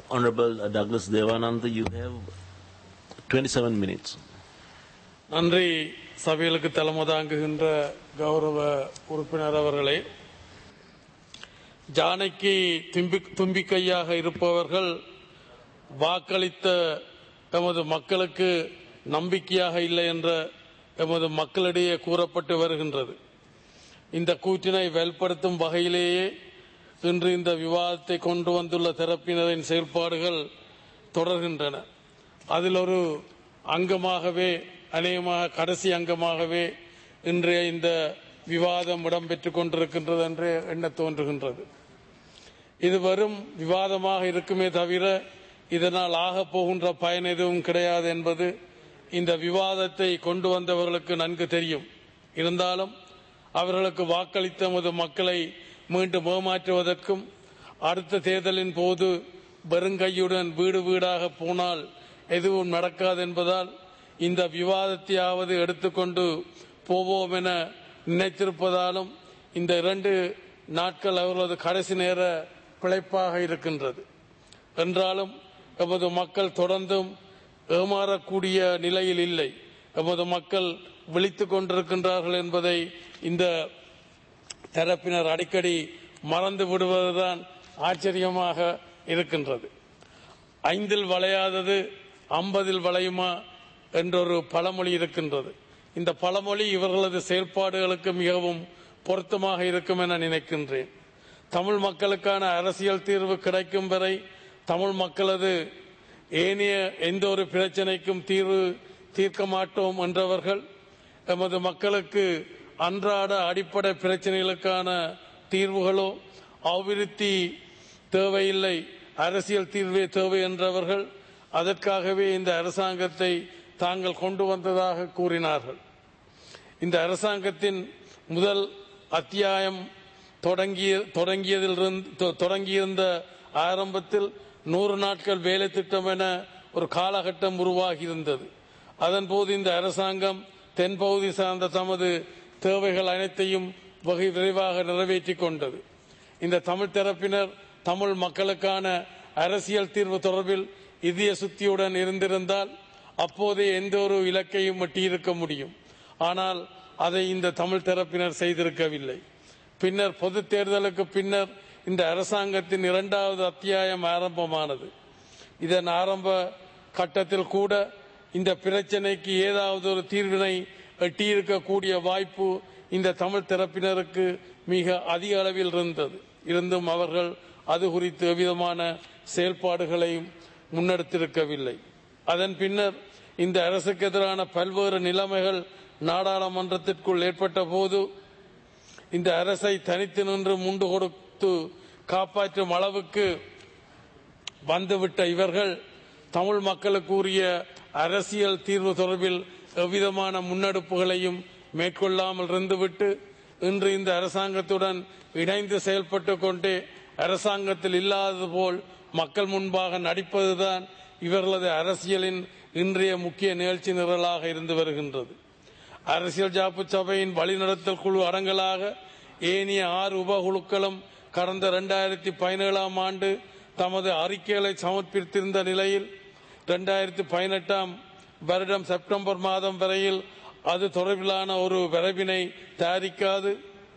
Honorable Douglas Devananda, you have 27 minutes. நன்றி. சபைகளுக்கு தலைமை தாங்குகின்ற கௌரவ உறுப்பினர் அவர்களே, ஜானைக்கு தும்பிக்கையாக இருப்பவர்கள் வாக்களித்த எமது மக்களுக்கு நம்பிக்கையாக இல்லை என்ற எமது மக்களிடையே கூறப்பட்டு வருகின்றது. இந்த கூற்றினை வெளிப்படுத்தும் வகையிலேயே இன்று இந்த விவாதத்தை கொண்டு வந்துள்ள தரப்பினரின் செயல்பாடுகள் தொடர்கின்றன. அதில் ஒரு அங்கமாகவே, அநேகமாக கடைசி அங்கமாகவே இன்றைய இந்த விவாதம் இடம்பெற்றுக் கொண்டிருக்கின்றது என்று எண்ண தோன்றுகின்றது. இது வெறும் விவாதமாக இருக்குமே தவிர இதனால் ஆகப் போகின்ற பயன் எதுவும் கிடையாது என்பது இந்த விவாதத்தை கொண்டு வந்தவர்களுக்கு நன்கு தெரியும். இருந்தாலும் அவர்களுக்கு வாக்களித்த எமது மக்களை மீண்டும் ஏமாற்றுவதற்கும் அடுத்த தேர்தலின் போது வெறுங்கையுடன் வீடு வீடாக போனால் எதுவும் நடக்காது என்பதால் இந்த விவாதத்தையாவது எடுத்துக்கொண்டு போவோம் என நினைத்திருப்பதாலும் இந்த 2 நாட்கள் அவர்களது கடைசி நேர பிழைப்பாக இருக்கின்றது. என்றாலும் எமது மக்கள் தொடர்ந்தும் ஏமாறக்கூடிய நிலையில் இல்லை. எமது மக்கள் விழித்துக் கொண்டிருக்கின்றார்கள் என்பதை இந்த தரப்பினர் அடிக்கடி மறந்து விடுவதுதான் ஆச்சரியமாக இருக்கின்றது. 5 வளையாதது 50 வளையுமா என்றொரு பழமொழி இருக்கின்றது. இந்த பழமொழி இவர்களது செயல்பாடுகளுக்கு மிகவும் பொருத்தமாக இருக்கும் என நினைக்கின்றேன். தமிழ் மக்களுக்கான அரசியல் தீர்வு கிடைக்கும் வரை தமிழ் மக்களது ஏனைய எந்த ஒரு பிரச்சனைக்கும் தீர்க்க மாட்டோம் என்றவர்கள் எமது மக்களுக்கு அன்றாட அடிப்படை பிரச்சனைகளுக்கான தீர்வுகளோ அபிவிருத்தி தேவையில்லை, அரசியல் தீர்வே தேவை என்றவர்கள் அதற்காகவே இந்த அரசாங்கத்தை தாங்கள் கொண்டு வந்ததாக கூறினார்கள். இந்த அரசாங்கத்தின் முதல் அத்தியாயம் தொடங்கியிருந்த ஆரம்பத்தில் 100 நாட்கள் வேலை திட்டம் என ஒரு காலகட்டம் உருவாகி இருந்தது. அதன்போது இந்த அரசாங்கம் தென்பகுதி சார்ந்த தமது தேவைகள் அனைத்தையும் வகை விரைவாக நிறைவேற்றிக் கொண்டது. இந்த தமிழ் தரப்பினர் தமிழ் மக்களுக்கான அரசியல் தீர்வு தொடர்பில் இதய சுத்தியுடன் இருந்திருந்தால் அப்போதே எந்த ஒரு இலக்கையும் எட்டியிருக்க முடியும். ஆனால் அதை இந்த தமிழ் தரப்பினர் செய்திருக்கவில்லை. பின்னர் பொது தேர்தலுக்கு பின்னர் இந்த அரசாங்கத்தின் 2வது அத்தியாயம் ஆரம்பமானது. இதன் ஆரம்ப கட்டத்தில் கூட இந்த பிரச்சனைக்கு ஏதாவது ஒரு தீர்வினை எட்டியிருக்கக்கூடிய வாய்ப்பு இந்த தமிழ் தரப்பினருக்கு மிக அதிக அளவில் இருந்தும் அவர்கள் அது குறித்து எவ்விதமான செயல்பாடுகளையும் முன்னெடுத்திருக்கவில்லை. அதன் பின்னர் இந்த அரசுக்கு எதிரான பல்வேறு நிலைமைகள் நாடாளுமன்றத்திற்குள் ஏற்பட்ட போது இந்த அரசை தனித்து நின்று முண்டு கொடுத்து காப்பாற்றும் அளவுக்கு வந்துவிட்ட இவர்கள் தமிழ் மக்களுக்கு உரிய அரசியல் தீர்வு தொடர்பில் எவ்விதமான முன்னெடுப்புகளையும் மேற்கொள்ளாமல் இருந்துவிட்டு இன்று இந்த அரசாங்கத்துடன் இணைந்து செயல்பட்டு கொண்டே அரசாங்கத்தில் இல்லாதது போல் மக்கள் முன்பாக நடிப்பதுதான் இவர்களது அரசியலின் இன்றைய முக்கிய நிகழ்ச்சி நிரலாக இருந்து வருகின்றது. அரசியல் ஜாப்பு சபையின் வழிநடத்தல் குழு அடங்கலாக ஏனைய 6 உபகுழுக்களும் கடந்த 2017ஆம் ஆண்டு தமது அறிக்கைகளை சமர்ப்பித்திருந்த நிலையில் 2018ஆம் வருடம் செப்டம்பர் மாதம் வரையில் அது தொடர்பிலான ஒரு வரைவினை தயாரிக்காது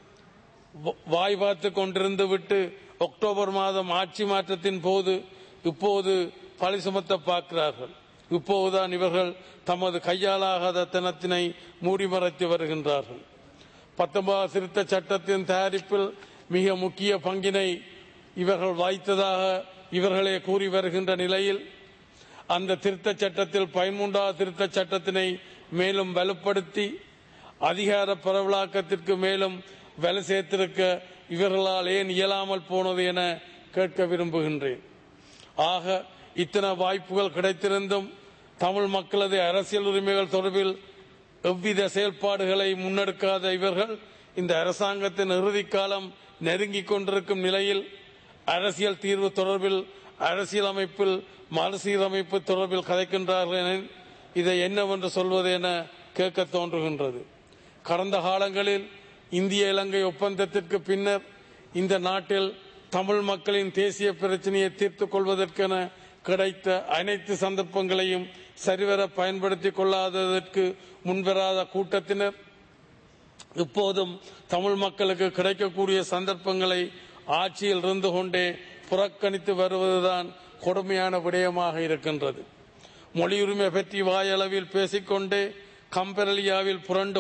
வாய் பார்த்து கொண்டிருந்து விட்டு அக்டோபர் மாதம் ஆட்சி மாற்றத்தின் போது இப்போது பழி சுமத்த பார்க்கிறார்கள். இப்போதுதான் இவர்கள் தமது கையாலாகாத தனத்தினை மூடிமறைத்து வருகின்றார்கள். 19 திருத்த சட்டத்தின் தயாரிப்பில் மிக முக்கிய பங்கினை இவர்கள் வகித்ததாக இவர்களே கூறி வருகின்ற நிலையில் அந்த திருத்த சட்டத்தில் 13வது திருத்த சட்டத்தினை மேலும் வலுப்படுத்தி அதிகார பரவலாக்கத்திற்கு மேலும் வலு சேர்த்திருக்க இவர்களால் ஏன் இயலாமல் போனது என கேட்க விரும்புகின்றேன். ஆக இத்தனை வாய்ப்புகள் கிடைத்திருந்தும் தமிழ் மக்களது அரசியல் உரிமைகள் தொடர்பில் எவ்வித செயல்பாடுகளை முன்னெடுக்காத இவர்கள் இந்த அரசாங்கத்தின் இறுதிக்காலம் நெருங்கிக் கொண்டிருக்கும் நிலையில் அரசியல் தீர்வு தொடர்பில் அரசியலமைப்பில் மறுசீரமைப்பு தொடர்பில் கதைக்கின்றார்கள் என இதை என்னவென்று சொல்வது என கேட்க தோன்றுகின்றது. கடந்த காலங்களில் இந்திய இலங்கை ஒப்பந்தத்திற்கு பின்னர் இந்த நாட்டில் தமிழ் மக்களின் தேசிய பிரச்சனையை தீர்த்துக் கொள்வதற்கென கிடைத்த அனைத்து சந்தர்ப்பங்களையும் சரிவர பயன்படுத்திக் கொள்ளாததற்கு முன்வராத கூட்டத்தினர் இப்போதும் தமிழ் மக்களுக்கு கிடைக்கக்கூடிய சந்தர்ப்பங்களை ஆட்சியில் இருந்து கொண்டே புறக்கணித்து வருவதுதான் கொடுமையான விடயமாக இருக்கின்றது. மொழியுரிமை பற்றி வாயளவில் பேசிக்கொண்டே கம்பெரலியாவில் புரண்டு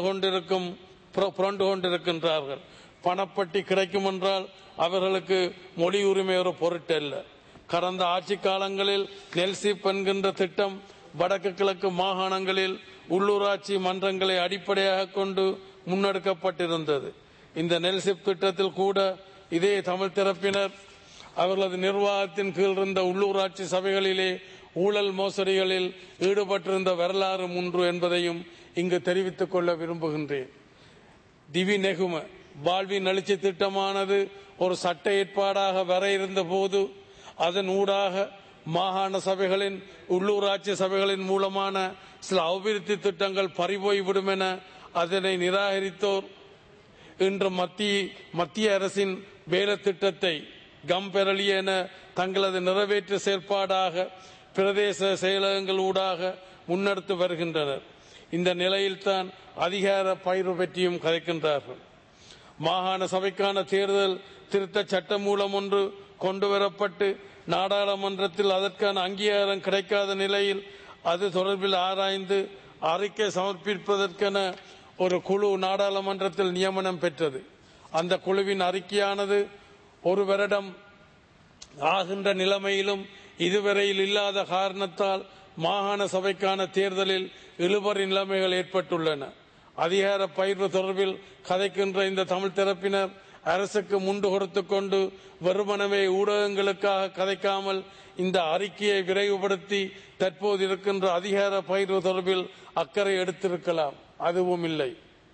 கொண்டிருக்கின்றார்கள். பணப்பட்டி கிடைக்கும் என்றால் அவர்களுக்கு மொழி உரிமை ஒரு பொருட்டல்ல. கடந்த ஆட்சி காலங்களில் நெல்சிப் என்கின்ற திட்டம் வடக்கு கிழக்கு மாகாணங்களில் உள்ளூராட்சி மன்றங்களை அடிப்படையாக கொண்டு முன்னெடுக்கப்பட்டிருந்தது. இந்த நெல்சிப் திட்டத்தில் கூட இதே தமிழ் தரப்பினர் அவர்களது நிர்வாகத்தின் கீழ் இருந்த உள்ளூராட்சி சபைகளிலே ஊழல் மோசடிகளில் ஈடுபட்டிருந்த வரலாறு ஒன்று என்பதையும் இங்கு தெரிவித்துக் கொள்ள விரும்புகின்றேன். திவி நெகும வாழ்வின் எழுச்சி திட்டமானது ஒரு சட்ட ஏற்பாடாக வர இருந்த போது அதன் ஊடாக மாகாண சபைகளின் உள்ளூராட்சி சபைகளின் மூலமான சில அபிவிருத்தி திட்டங்கள் பறிபோய்விடும் என அதனை நிராகரித்தோர் இன்று மத்திய அரசின் வேலை திட்டத்தை கம்பெரலி என தங்களது நிறைவேற்று செயற்பாடாக பிரதேச செயலகங்கள் ஊடாக முன்னெடுத்து வருகின்றனர். இந்த நிலையில்தான் அதிகார பயிர்வு பற்றியும் கதைக்கின்றார்கள். மாகாண சபைக்கான தேர்தல் திருத்த சட்டம் மூலம் ஒன்று கொண்டுவரப்பட்டு நாடாளுமன்றத்தில் அதற்கான அங்கீகாரம் கிடைக்காத நிலையில் அது தொடர்பில் ஆராய்ந்து அறிக்கை சமர்ப்பிப்பதற்கென ஒரு குழு நாடாளுமன்றத்தில் நியமனம் பெற்றது. அந்த குழுவின் அறிக்கையானது ஒரு வருடம் ஆகின்ற நிலைமையிலும் இதுவரையில் இல்லாத காரணத்தால் மாகாண சபைக்கான தேர்தலில் இழுபறி நிலைமைகள் ஏற்பட்டுள்ளன. அதிகார பயிர்வு தொடர்பில் கதைக்கின்ற இந்த தமிழ் தரப்பினர் அரசுக்கு முண்டு கொடுத்து கொண்டு வெறுமனவே ஊடகங்களுக்காக கதைக்காமல் இந்த அறிக்கையை விரைவுபடுத்தி தற்போது இருக்கின்ற அதிகார பயிர்வு தொடர்பில் அக்கறை எடுத்திருக்கலாம். அதுவும் இல்லை.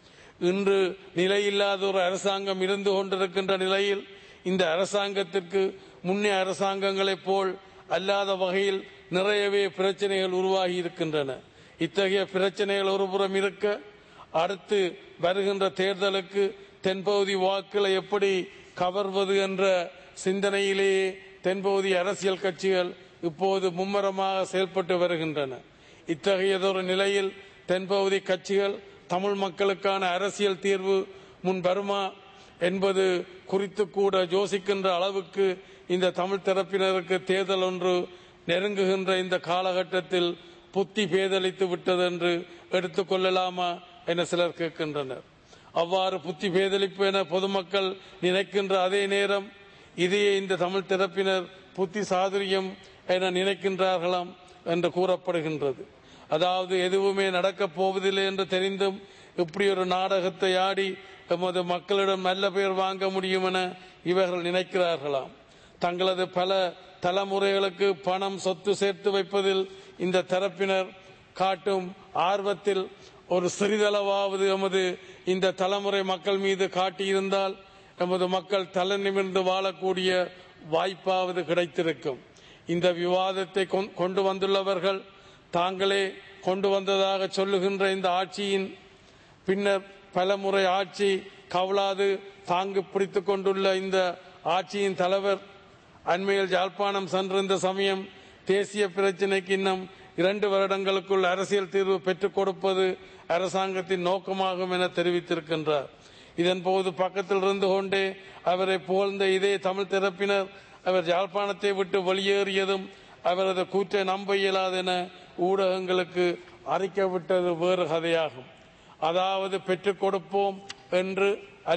இன்று நிலையில்லாத ஒரு அரசாங்கம் இருந்து கொண்டிருக்கின்ற நிலையில் இந்த அரசாங்கத்திற்கு முன்னே அரசாங்கங்களைப் போல் அல்லாத வகையில் நிறையவே பிரச்சனைகள் உருவாகி இருக்கின்றன. இத்தகைய பிரச்சனைகள் ஒருபுறம் இருக்க, அடுத்து வருகின்ற தேர்தலுக்கு தென்பகுதி வாக்களை எப்படி கவர்வது என்ற சிந்தனையிலேயே தென்பகுதி அரசியல் கட்சிகள் இப்போது மும்முரமாக செயல்பட்டு வருகின்றன. இத்தகையதொரு நிலையில் தென்பகுதி கட்சிகள் தமிழ் மக்களுக்கான அரசியல் தீர்வு முன் வருமா என்பது குறித்து கூட யோசிக்கின்ற அளவுக்கு இந்த தமிழ் தரப்பினருக்கு தேர்தல் ஒன்று நெருங்குகின்ற இந்த காலகட்டத்தில் புத்தி பேதலித்து விட்டது என்று எடுத்துக்கொள்ளலாமா என சிலர் கேட்கின்றனர். அவ்வாறு புத்தி பேதலிப்பு என பொதுமக்கள் நினைக்கின்ற அதே நேரம் இதையே இந்த தமிழ் தரப்பினர் புத்தி சாதுரியம் என நினைக்கின்றார்களாம் என்று கூறப்படுகின்றது. அதாவது எதுவுமே நடக்கப் போவதில்லை என்று தெரிந்தும் இப்படி ஒரு நாடகத்தை ஆடி எமது மக்களிடம் நல்ல பெயர் வாங்க முடியும் என இவர்கள் நினைக்கிறார்களாம். தங்களது பல தலைமுறைகளுக்கு பணம் சொத்து சேர்த்து வைப்பதில் இந்த தரப்பினர் காட்டும் ஆர்வத்தில் ஒரு சிறிதளவாவது எமது இந்த தலைமுறை மக்கள் மீது காட்டியிருந்தால் எமது மக்கள் தலை நிமிர்ந்து வாழக்கூடிய வாய்ப்பாவது கிடைத்திருக்கும். இந்த விவாதத்தை கொண்டு வந்துள்ளவர்கள் தாங்களே கொண்டு வந்ததாக சொல்லுகின்ற இந்த ஆட்சியின் பின்னர் பல முறை ஆட்சி கவலாது தாங்கு பிடித்துக் கொண்டுள்ள இந்த ஆட்சியின் தலைவர் அண்மையில் யாழ்ப்பாணம் சென்றிருந்த சமயம் தேசிய பிரச்சினைக்கு இன்னும் 2 வருடங்களுக்குள் அரசியல் தீர்வு பெற்றுக் கொடுப்பது அரசாங்கத்தின் நோக்கமாகும் என தெரிவித்திருக்கின்றார். இதன் போது பக்கத்தில் இருந்து கொண்டே அவரை புகழ்ந்த இதே தமிழ் தரப்பினர் அவர் யாழ்ப்பாணத்தை விட்டு வெளியேறியதும் அவரது கூற்றை நம்ப இயலாதென ஊடகங்களுக்கு அறிக்கை விட்டது வேறு கதையாகும். அதாவது பெற்றுக் கொடுப்போம் என்று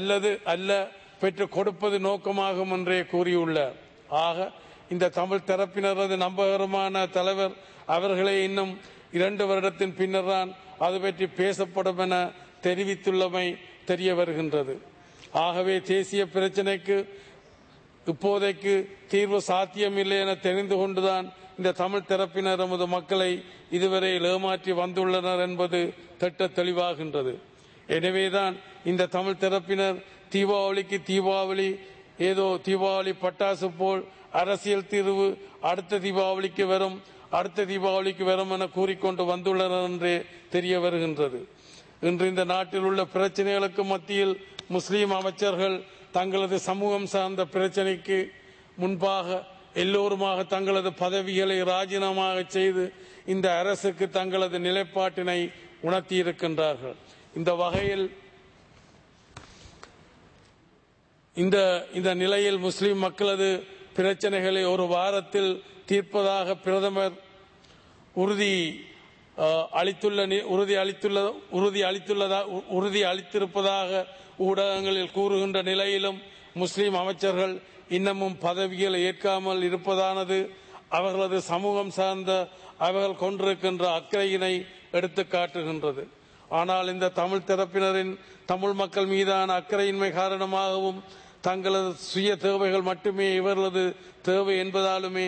அல்ல பெற்றுக் கொடுப்பது நோக்கமாகும் என்றே கூறியுள்ளார். ஆக இந்த தமிழ் தரப்பினரது நம்பகரமான தலைவர் அவர்களே இன்னும் 2 வருடத்தின் பின்னர் தான் அது பற்றி பேசப்படும் என தெரிவித்துள்ளமை தெரிய வருகின்றது. ஆகவே தேசிய பிரச்சினைக்கு இப்போதைக்கு தீர்வு சாத்தியமில்லை என தெரிந்து கொண்டுதான் இந்த தமிழ் தரப்பினர் நமது மக்களை இதுவரை ஏமாற்றி வந்துள்ளனர் என்பது திட்ட தெளிவாகின்றது. எனவேதான் இந்த தமிழ் தரப்பினர் தீபாவளிக்கு தீபாவளி ஏதோ தீபாவளி பட்டாசு போல் அரசியல் தீர்வு அடுத்த தீபாவளிக்கு வரும் என கூறிக்கொண்டு வந்துள்ளனர் என்றே தெரிய வருகின்றது. இன்று இந்த நாட்டில் உள்ள பிரச்சனைகளுக்கு மத்தியில் முஸ்லீம் அமைச்சர்கள் தங்களது சமூகம் சார்ந்த பிரச்சனைக்கு முன்பாக எல்லோருமாக தங்களது பதவிகளை ராஜினாமா செய்து இந்த அரசுக்கு தங்களது நிலைப்பாட்டினை உணர்த்தியிருக்கின்றார்கள். இந்த வகையில் இந்த நிலையில் முஸ்லிம் மக்களது பிரச்சனைகளை ஒரு வாரத்தில் தீர்ப்பதாக பிரதமர் உறுதி அளித்திருப்பதாக ஊடகங்களில் கூறுகின்ற நிலையிலும் முஸ்லிம் அமைச்சர்கள் இன்னமும் பதவிகளை ஏற்காமல் இருப்பதானது அவர்களது சமூகம் சார்ந்த அவர்கள் கொண்டிருக்கின்ற அக்கறையினை எடுத்து காட்டுகின்றது. ஆனால் இந்த தமிழ் தரப்பினரின் தமிழ் மக்கள் மீதான அக்கறையின்மை காரணமாகவும் தங்களது சுய தேவைகள் மட்டுமே இவர்களது தேவை என்பதாலுமே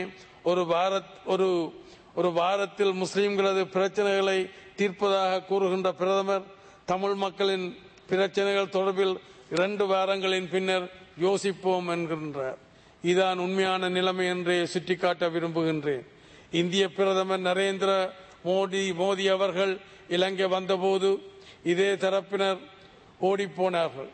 ஒரு வாரத்தில் முஸ்லிம்களது பிரச்சனைகளை தீர்ப்பதாக கூறுகின்ற பிரதமர் தமிழ் மக்களின் பிரச்சனைகள் தொடர்பில் 2 வாரங்களின் பின்னர் யோசிப்போம் என்கின்றார். இதுதான் உண்மையான நிலைமை என்றே சுட்டிக்காட்ட விரும்புகின்றேன். இந்திய பிரதமர் நரேந்திர மோடி அவர்கள் இலங்கை வந்தபோது இதே தரப்பினர் ஓடிப்போனார்கள்.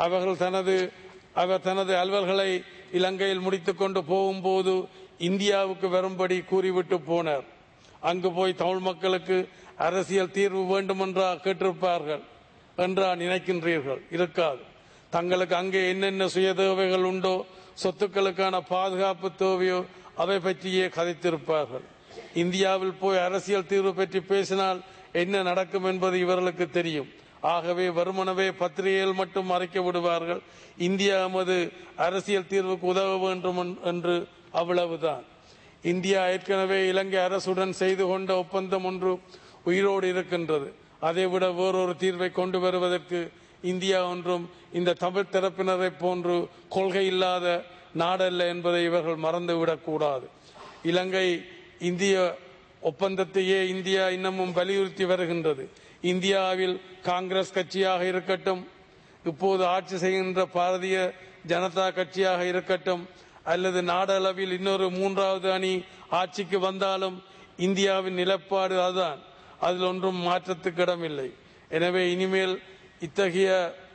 அவர் தனது அலுவல்களை இலங்கையில் முடித்துக் கொண்டு போகும்போது இந்தியாவுக்கு வரும்படி கூறிவிட்டு போனார். அங்கு போய் தமிழ் மக்களுக்கு அரசியல் தீர்வு வேண்டுமென்றா கேட்டிருப்பார்கள் என்றா நினைக்கின்றீர்கள்? இருக்காது. தங்களுக்கு அங்கே என்னென்ன சுய தேவைகள் உண்டோ, சொத்துக்களுக்கான பாதுகாப்பு தேவையோ அவை பற்றியே கதைத்திருப்பார்கள். இந்தியாவில் போய் அரசியல் தீர்வு பற்றி பேசினால் என்ன நடக்கும் என்பது இவர்களுக்கு தெரியும். ஆகவே வருமானவே பத்திரிகையில் மட்டும் மறைக்க விடுவார்கள். இந்தியா நமது அரசியல் தீர்வுக்கு உதவ வேண்டும் என்று, அவ்வளவுதான். இந்தியா ஏற்கனவே இலங்கை அரசுடன் செய்து கொண்ட ஒப்பந்தம் ஒன்று உயிரோடு இருக்கின்றது. அதைவிட வேறொரு தீர்வை கொண்டு வருவதற்கு இந்தியா ஒன்றும் இந்த தமிழ் தரப்பினரை போன்று கொள்கை இல்லாத நாடல்ல என்பதை இவர்கள் மறந்துவிடக் கூடாது. இலங்கை இந்திய ஒப்பந்தத்தையே இந்தியா இன்னமும் வலியுறுத்தி வருகின்றது. இந்தியாவில் காங்கிரஸ் கட்சியாக இருக்கட்டும், இப்போது ஆட்சி செய்கின்ற பாரதிய ஜனதா கட்சியாக இருக்கட்டும், அல்லது நாடளவில் இன்னொரு 3வது அணி ஆட்சிக்கு வந்தாலும் இந்தியாவின் நிலைப்பாடு அதுதான். அதில் ஒன்றும் மாற்றத்துக்கு இடமில்லை. எனவே இனிமேல் இத்தகைய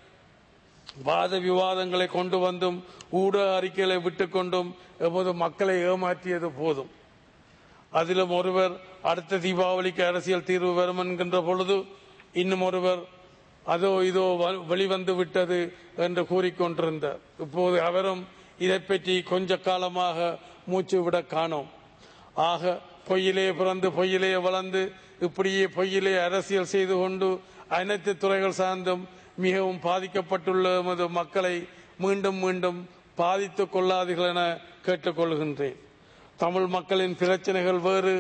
வாத விவாதங்களை கொண்டு வந்தும் ஊடக அறிக்கைகளை விட்டுக்கொண்டும் எமது மக்களை ஏமாற்றியது போதும். அதிலும் ஒருவர் அடுத்த தீபாவளிக்கு அரசியல் தீர்வு வரும் என்கின்ற பொழுது இன்னும் ஒருவர் அதோ இதோ வெளிவந்து விட்டது என்று கூறிக்கொண்டிருந்தார். இப்போது அவரும் இதை பற்றி கொஞ்ச காலமாக மூச்சு விட காணோம். ஆக பொய்யிலே பிறந்து பொய்யிலே வளர்ந்து இப்படியே பொய்யிலே அரசியல் செய்து கொண்டு அனைத்து துறைகள் சார்ந்தும் மிகவும் பாதிக்கப்பட்டுள்ள எமது மக்களை மீண்டும் மீண்டும் பாதித்துக் கொள்ளாதீர்கள் என கேட்டுக்கொள்கின்றேன். தமிழ் மக்களின் பிரச்சனைகள் வேறு,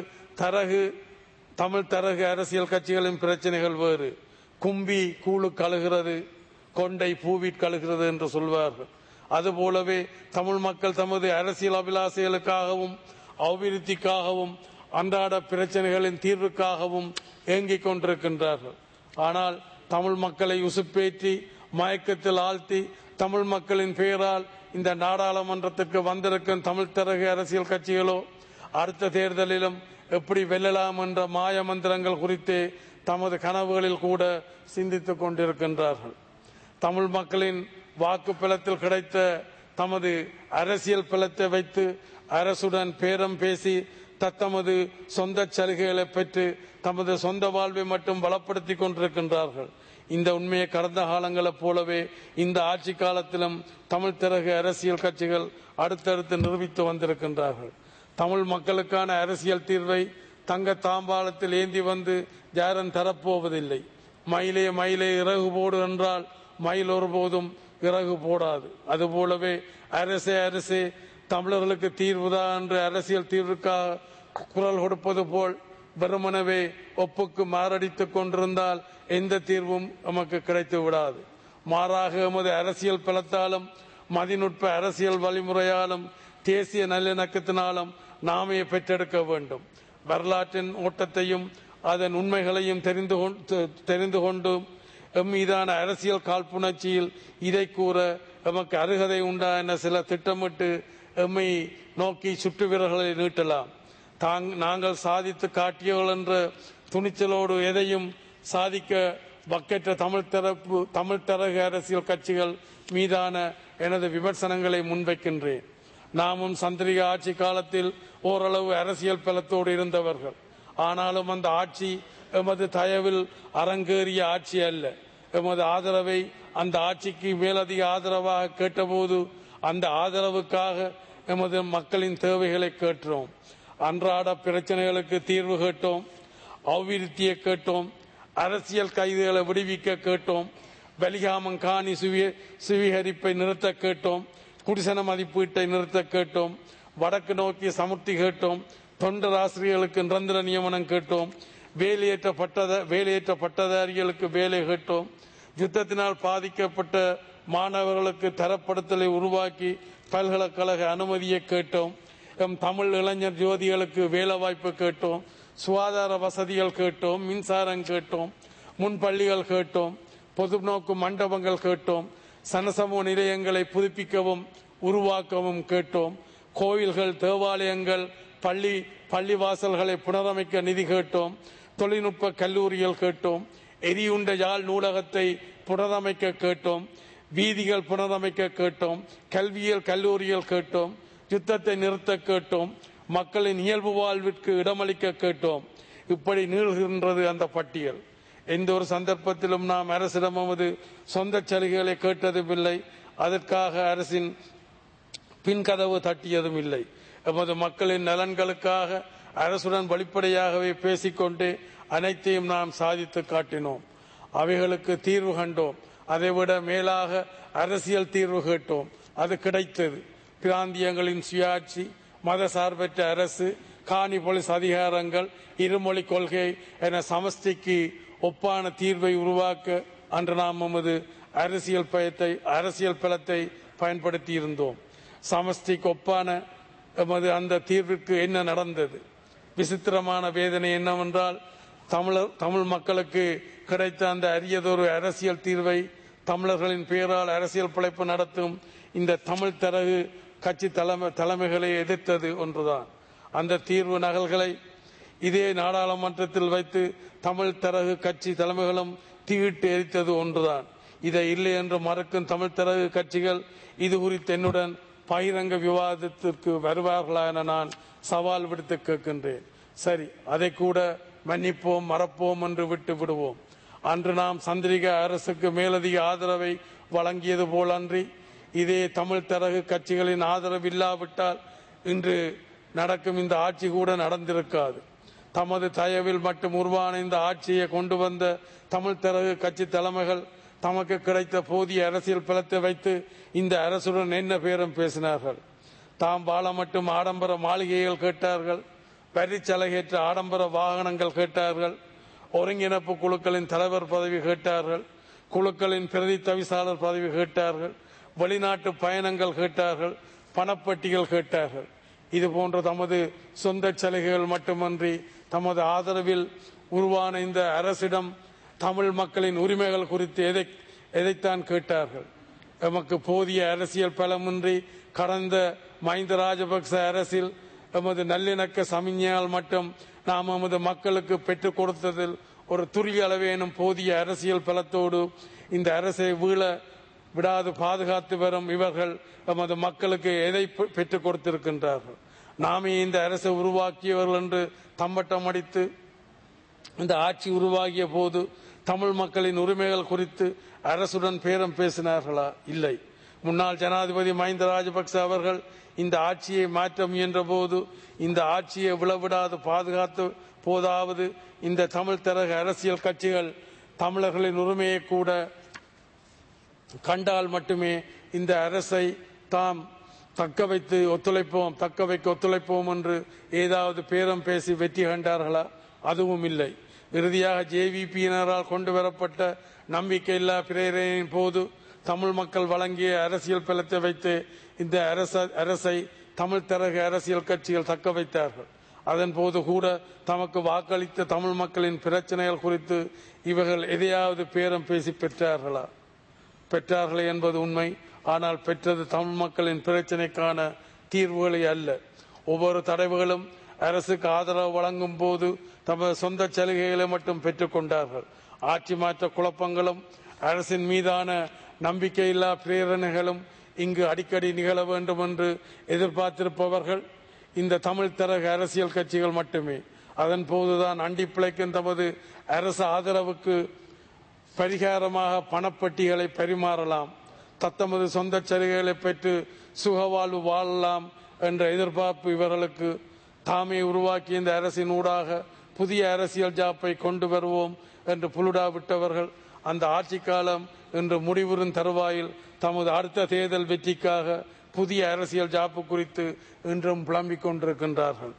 தமிழ் தரகு அரசியல் கட்சிகளின் பிரச்சனைகள் வேறு. கும்பி கூழு கழுகிறது, கொண்டை பூவிற் கழுகிறது என்று சொல்வார்கள். அதுபோலவே தமிழ் மக்கள் தமது அரசியல் அபிலாசைகளுக்காகவும் அபிவிருத்திக்காகவும் அன்றாட பிரச்சனைகளின் தீர்வுக்காகவும் ஏங்கிக் கொண்டிருக்கின்றார்கள். ஆனால் தமிழ் மக்களை உசுப்பேற்றி மயக்கத்தில் ஆழ்த்தி தமிழ் மக்களின் பெயரால் இந்த நாடாளுமன்றத்திற்கு வந்திருக்கும் தமிழ் தரகு அரசியல் கட்சிகளோ அடுத்த தேர்தலிலும் எப்படி வெல்லலாம் என்ற மாய மந்திரங்கள் குறித்தே தமது கனவுகளில் கூட சிந்தித்துக் கொண்டிருக்கின்றார்கள். தமிழ் மக்களின் வாக்கு பலத்தில் கிடைத்த தமது அரசியல் பலத்தை வைத்து அரசுடன் பேரம் பேசி தத்தமது சொந்த சலுகைகளை பெற்று தமது சொந்த வாழ்வை மட்டும் பலப்படுத்திக் கொண்டிருக்கின்றார்கள். இந்த உண்மையை கடந்த காலங்களைப் போலவே இந்த ஆட்சி காலத்திலும் தமிழ் தரகு அரசியல் கட்சிகள் அடுத்தடுத்து நிரூபித்து வந்திருக்கின்றார்கள். தமிழ் மக்களுக்கான அரசியல் தீர்வை தங்க தாம்பாளத்தில் ஏந்தி வந்து யாரும் தரப்போவதில்லை. மயிலே மயிலே இறகு போடு என்றால் மயில் ஒருபோதும் இறகு போடாது. அதுபோலவே அரசே தமிழர்களுக்கு தீர்வுதான் என்று அரசியல் தீர்வுக்காக குரல் கொடுப்பது போல் வெறுமனவே ஒப்புக்கு மாரடித்துக் கொண்டிருந்தால் எந்த தீர்வும் நமக்கு கிடைத்து விடாது. மாறாக எமது அரசியல் பலத்தாலும் மதிநுட்ப அரசியல் வழிமுறையாலும் தேசிய நல்லிணக்கத்தினாலும் நாமே பெற்றெடுக்க வேண்டும். வரலாற்றின் ஓட்டத்தையும் அதன் உண்மைகளையும் தெரிந்து கொண்டு எம்மீதான அரசியல் காழ்ப்புணர்ச்சியில் இதை கூற எமக்கு அருகதை உண்டா என சில திட்டமிட்டு எம்மை நோக்கி சுற்று வீரர்களை நீட்டலாம். நாங்கள் சாதித்து காட்டியவர்கள் என்ற துணிச்சலோடு எதையும் சாதிக்க வக்கற்ற தமிழ் தரகு அரசியல் கட்சிகள் மீதான எனது விமர்சனங்களை முன்வைக்கின்றேன். நாமும் சந்திரிகா ஆட்சி காலத்தில் ஓரளவு அரசியல் பலத்தோடு இருந்தவர்கள். ஆனாலும் அந்த ஆட்சி எமது தயவில் அரங்கேறிய ஆட்சி அல்ல. எமது ஆதரவை அந்த ஆட்சிக்கு மேலதிக ஆதரவாக கேட்டபோது அந்த ஆதரவுக்காக எமது மக்களின் தேவைகளை கேட்டோம். அன்றாட பிரச்சனைகளுக்கு தீர்வு கேட்டோம். அபிவிருத்தியை கேட்டோம். அரசியல் கைதுகளை விடுவிக்க கேட்டோம். வலிகாமம் காணி சுவீகரிப்பை நிறுத்த கேட்டோம். குடிசன மதிப்பீட்டை நிறுத்த கேட்டோம். வடக்கு நோக்கிய சமுர்த்தி கேட்டோம். தொண்டர் ஆசிரியர்களுக்கு நிரந்தர நியமனம் கேட்டோம். வேலையேற்ற பட்டதாரிகளுக்கு வேலை கேட்டோம். யுத்தத்தினால் பாதிக்கப்பட்ட மாணவர்களுக்கு தரப்படுத்தலை உருவாக்கி பல்கலைக்கழக அனுமதியை கேட்டோம். தமிழ் இளைஞர் ஜோதிகளுக்கு வேலை வாய்ப்பு கேட்டோம். சுகாதார வசதிகள் கேட்டோம். மின்சாரம் கேட்டோம். முன்பள்ளிகள் கேட்டோம். பொது நோக்கு மண்டபங்கள் கேட்டோம். சனசமூக நிலையங்களை புதுப்பிக்கவும் உருவாக்கவும் கேட்டோம். கோயில்கள், தேவாலயங்கள், பள்ளிவாசல்களை புனரமைக்க நிதி கேட்டோம். தொழில்நுட்ப கல்லூரிகள் கேட்டோம். எரியுண்ட யாழ் நூலகத்தை புனரமைக்க கேட்டோம். வீதிகள் புனரமைக்க கேட்டோம். கல்வியியல் கல்லூரிகள் கேட்டோம். யுத்தத்தை நிறுத்த கேட்டோம். மக்களின் இயல்பு வாழ்விற்கு இடமளிக்க கேட்டோம். இப்படி நீள்கின்றது அந்த பட்டியல். எந்த ஒரு சந்தர்ப்பத்திலும் நாம் அரசிடம் நமது சொந்த சலுகைகளை கேட்டதும் இல்லை. அதற்காக அரசின் பின்கதவு தட்டியதும் இல்லை. எமது மக்களின் நலன்களுக்காக அரசுடன் வெளிப்படையாகவே பேசிக்கொண்டு அனைத்தையும் நாம் சாதித்து காட்டினோம். அவைகளுக்கு தீர்வு கண்டோம். அதைவிட மேலாக அரசியல் தீர்வு கேட்டோம். அது கிடைத்தது. பிராந்தியங்களின் சுயாட்சி, மத சார்பற்ற அரசு, காணி போலீஸ் அதிகாரங்கள், இருமொழி கொள்கை என சமஷ்டிக்கு ஒப்பான தீர்வை உருவாக்க அன்று நாம் நமது அரசியல் பலத்தை பயன்படுத்தி இருந்தோம். சமஷ்டிக்கு ஒப்பான எமது அந்த தீர்விற்கு என்ன நடந்தது? விசித்திரமான வேதனை என்னவென்றால், தமிழ் மக்களுக்கு கிடைத்த அந்த அரியதொரு அரசியல் தீர்வை தமிழர்களின் பெயரால் அரசியல் பிழைப்பு நடத்தும் இந்த தமிழ் தரகு கட்சி தலைமைகளை எதிர்த்தது ஒன்றுதான். அந்த தீர்வு நகல்களை இதே நாடாளுமன்றத்தில் வைத்து தமிழ் தரகு கட்சி தலைமைகளும் தீயிட்டு எரித்தது ஒன்றுதான். இதை இல்லை என்று மறுக்கும் தமிழ் தரகு கட்சிகள் இது குறித்து என்னுடன் பகிரங்க விவாதத்திற்கு வருவார்களா என நான் சவால் விடுத்து கேட்கின்றேன். சரி, அதை கூட மன்னிப்போம், மறப்போம் என்று விட்டு விடுவோம். அன்று நாம் சந்திரிகா அரசுக்கு மேலதிக ஆதரவை வழங்கியது போல் அன்றி இதே தமிழ் தரகு கட்சிகளின் ஆதரவு இல்லாவிட்டால் இன்று நடக்கும் இந்த ஆட்சி கூட நடந்திருக்காது. தமது தயவில் மட்டும் உருவான இந்த ஆட்சியை கொண்டு வந்த தமிழ் தரகு கட்சி தலைமைகள் தமக்கு கிடைத்த போதிய அரசியல் பலத்தை வைத்து இந்த அரசுடன் என்ன பேரம் பேசினார்கள். தாம் வாழ மட்டும் ஆடம்பர மாளிகைகள் கேட்டார்கள். வரிச்சலுகையற்ற ஆடம்பர வாகனங்கள் கேட்டார்கள். ஒருங்கிணைப்பு குழுக்களின் தலைவர் பதவி கேட்டார்கள். குழுக்களின் பிரதி தவிசாளர் பதவி கேட்டார்கள். வெளிநாட்டு பயணங்கள் கேட்டார்கள். பணப்பட்டிகள் கேட்டார்கள். இது போன்ற தமது சொந்த சலுகைகள் மட்டுமன்றி தமது ஆதரவில் உருவான இந்த அரசிடம் தமிழ் மக்களின் உரிமைகள் குறித்து எதைத்தான் கேட்டார்கள். எமக்கு போதிய அரசியல் பலமின்றி கடந்த மஹிந்த ராஜபக்ச அரசில் எமது நல்லிணக்க சமிஞ்ஞையால் மட்டும் நாம் எமது மக்களுக்கு பெற்றுக் கொடுத்ததில் ஒரு துரிய அளவேனும் போதிய அரசியல் பலத்தோடு இந்த அரசை வீழ விடாது பாதுகாத்து வரும் இவர்கள் எமது மக்களுக்கு எதை பெற்றுக் கொடுத்திருக்கின்றார்கள்? நாமே இந்த அரசை உருவாக்கியவர்கள் என்று தம்பட்டம் அடித்து இந்த ஆட்சி உருவாகிய போது தமிழ் மக்களின் உரிமைகள் குறித்து அரசுடன் பேரம் பேசினார்களா? இல்லை. முன்னாள் ஜனாதிபதி மஹிந்த ராஜபக்ச அவர்கள் இந்த ஆட்சியை மாற்ற முயன்ற போது இந்த ஆட்சியை விழவிடாது பாதுகாத்து போதாவது இந்த தமிழ் தரகு அரசியல் கட்சிகள் தமிழர்களின் உரிமையை கூட கண்டால் மட்டுமே இந்த அரசை தாம் தக்க வைக்க ஒத்துழைப்போம் என்று ஏதாவது பேரம் பேசி வெற்றி கண்டார்களா? அதுவும் இல்லை. இறுதியாக ஜேவிபியினரால் கொண்டு வரப்பட்ட நம்பிக்கையில்லா பிரேரணையின் போது தமிழ் மக்கள் வழங்கிய அரசியல் பலத்தை வைத்து இந்த அரசை தமிழ் தரகு அரசியல் கட்சிகள் தக்க வைத்தார்கள். அதன் போது கூட தமக்கு வாக்களித்த தமிழ் மக்களின் பிரச்சனைகள் குறித்து இவர்கள் எதையாவது பேரம் பேசி பெற்றார்களே என்பது உண்மை. ஆனால் பெற்றது தமிழ் மக்களின் பிரச்சனைக்கான தீர்வுகளை அல்ல. ஒவ்வொரு தடவைகளும் அரசுக்கு ஆதரவு வழங்கும் போது தமது சொந்த சலுகைகளை மட்டும் பெற்றுக் கொண்டார்கள். ஆட்சி மாற்ற குழப்பங்களும் அரசின் மீதான நம்பிக்கையில்லா பிரேரணைகளும் இங்கு அடிக்கடி நிகழ வேண்டும் என்று எதிர்பார்த்திருப்பவர்கள் இந்த தமிழ் தரக அரசியல் கட்சிகள் மட்டுமே. அதன் போதுதான் அண்டி பிழைக்கும் தமது அரசு ஆதரவுக்கு பரிகாரமாக பணப்பட்டிகளை பரிமாறலாம், தத்தமது சொந்த சலுகைகளை பெற்று சுகவாழ்வு வாழலாம் என்ற எதிர்பார்ப்பு இவர்களுக்கு. தாமே உருவாக்கிய இந்த அரசின் ஊடாக புதிய அரசியல் ஜாப்பை கொண்டு வருவோம் என்று புலுடா விட்டவர்கள் அந்த ஆட்சி காலம் இன்று முடிவுறும் தருவாயில் தமது அடுத்த தேர்தல் வெற்றிக்காக புதிய அரசியல் ஜாப்பு குறித்து இன்றும் புலம்பிக் கொண்டிருக்கின்றார்கள்.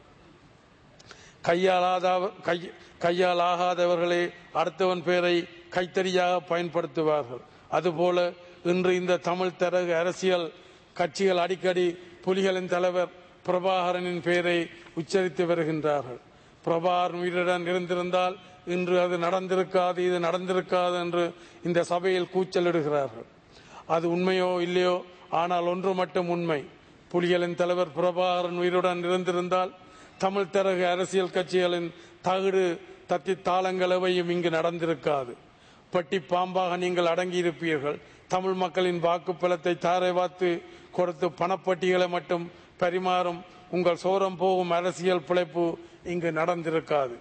கையால் ஆகாதவர்களே அடுத்தவன் பெயரை கைத்தறியாக பயன்படுத்துவார்கள். அதுபோல இன்று இந்த தமிழ் தரக அரசியல் கட்சிகள் அடிக்கடி புலிகளின் தலைவர் பிரபாகரனின் பெயரை உச்சரித்து வருகின்றார்கள். பிரபாகரன் உயிருடன் இருந்திருந்தால் இன்று அது நடந்திருக்காது, இது நடந்திருக்காது என்று இந்த சபையில் கூச்சலிடுகிறார்கள். அது உண்மையோ இல்லையோ, ஆனால் ஒன்று மட்டும் உண்மை. புலிகளின் தலைவர் பிரபாகரன் உயிருடன் இருந்திருந்தால் தமிழ் தரக அரசியல் கட்சிகளின் தகுடு தத்தி தாளங்களவையும் இங்கு நடந்திருக்காது. பட்டி பாம்பாக நீங்கள் அடங்கியிருப்பீர்கள். தமிழ் மக்களின் வாக்கு பலத்தை தாரை வாத்து கொடுத்து பணப்பட்டிகளை மட்டும் பரிமாறும் உங்கள் சோரம் போகும் அரசியல் பிழைப்பு இங்கு நடந்திருக்காது.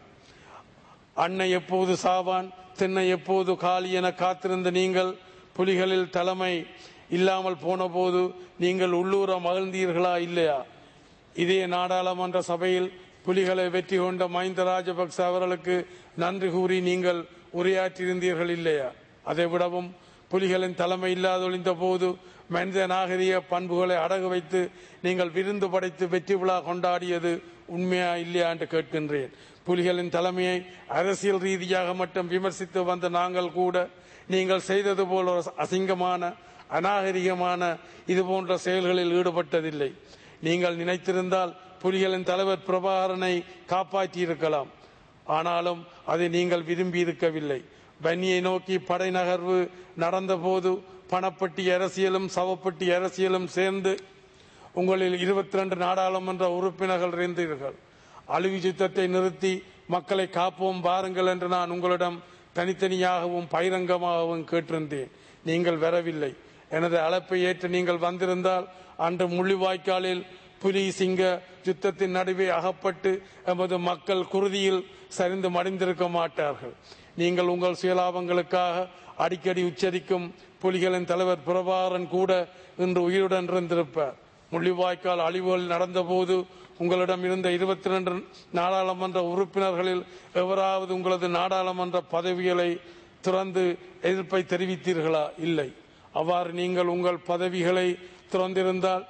அன்னை எப்போது சாவான், திண்ணை எப்போது காலி என காத்திருந்த நீங்கள் புலிகளில் தலைமை இல்லாமல் போன போது நீங்கள் உள்ளூர மகிழ்ந்தீர்களா இல்லையா? இதே நாடாளுமன்ற சபையில் புலிகளை வெற்றி கொண்ட மஹிந்த ராஜபக்ச அவர்களுக்கு நன்றி கூறி நீங்கள் உரையாற்றியிருந்தீர்கள் இல்லையா? அதை விடவும் புலிகளின் தலைமை இல்லாதொழிந்த போது மனித நாகரிக பண்புகளை அடகு வைத்து நீங்கள் விருந்து படைத்து வெற்றி விழா கொண்டாடியது உண்மையா இல்லையா என்று கேட்கின்றேன். புலிகளின் தலைமையை அரசியல் ரீதியாக மட்டும் விமர்சித்து வந்த நாங்கள் கூட நீங்கள் செய்தது போல ஒரு அசிங்கமான அநாகரிகமான இது போன்ற செயல்களில் ஈடுபட்டதில்லை. நீங்கள் நினைத்திருந்தால் புலிகளின் தலைவர் பிரபாகரனை காப்பாற்றியிருக்கலாம். ஆனாலும் அதை நீங்கள் விரும்பி இருக்கவில்லை. வன்னியை நோக்கி படை நகர்வு நடந்த போது பணப்பட்டி அரசியலும் சவப்பட்டி அரசியலும் சேர்ந்து உங்களில் 22 நாடாளுமன்ற உறுப்பினர்கள் இருந்தீர்கள். அழிவு யுத்தத்தை நிறுத்தி மக்களை காப்போம் வாருங்கள் என்று நான் உங்களிடம் தனித்தனியாகவும் பகிரங்கமாகவும் கேட்டிருந்தேன். நீங்கள் வரவில்லை. எனது அழைப்பை ஏற்று நீங்கள் வந்திருந்தால் அன்று முள்ளிவாய்க்காலில் புலி சிங்க யுத்தத்தின் நடுவே அகப்பட்டு எமது மக்கள் குருதியில் சரிந்து மடிந்திருக்க மாட்டார்கள். நீங்கள் உங்கள் சுயலாபங்களுக்காக அடிக்கடி உச்சரிக்கும் புலிகளின் தலைவர் பிரபாகரன் கூட இன்று உயிருடன் இருந்திருப்பார். முள்ளிவாய்க்கால் அழிவுகள் நடந்தபோது உங்களிடம் இருந்த 22 நாடாளுமன்ற உறுப்பினர்களில் எவராவது உங்களது நாடாளுமன்ற பதவிகளை துறந்து எதிர்ப்பை தெரிவித்தீர்களா? இல்லை. அவ்வாறு நீங்கள் உங்கள் பதவிகளை துறந்திருந்தால்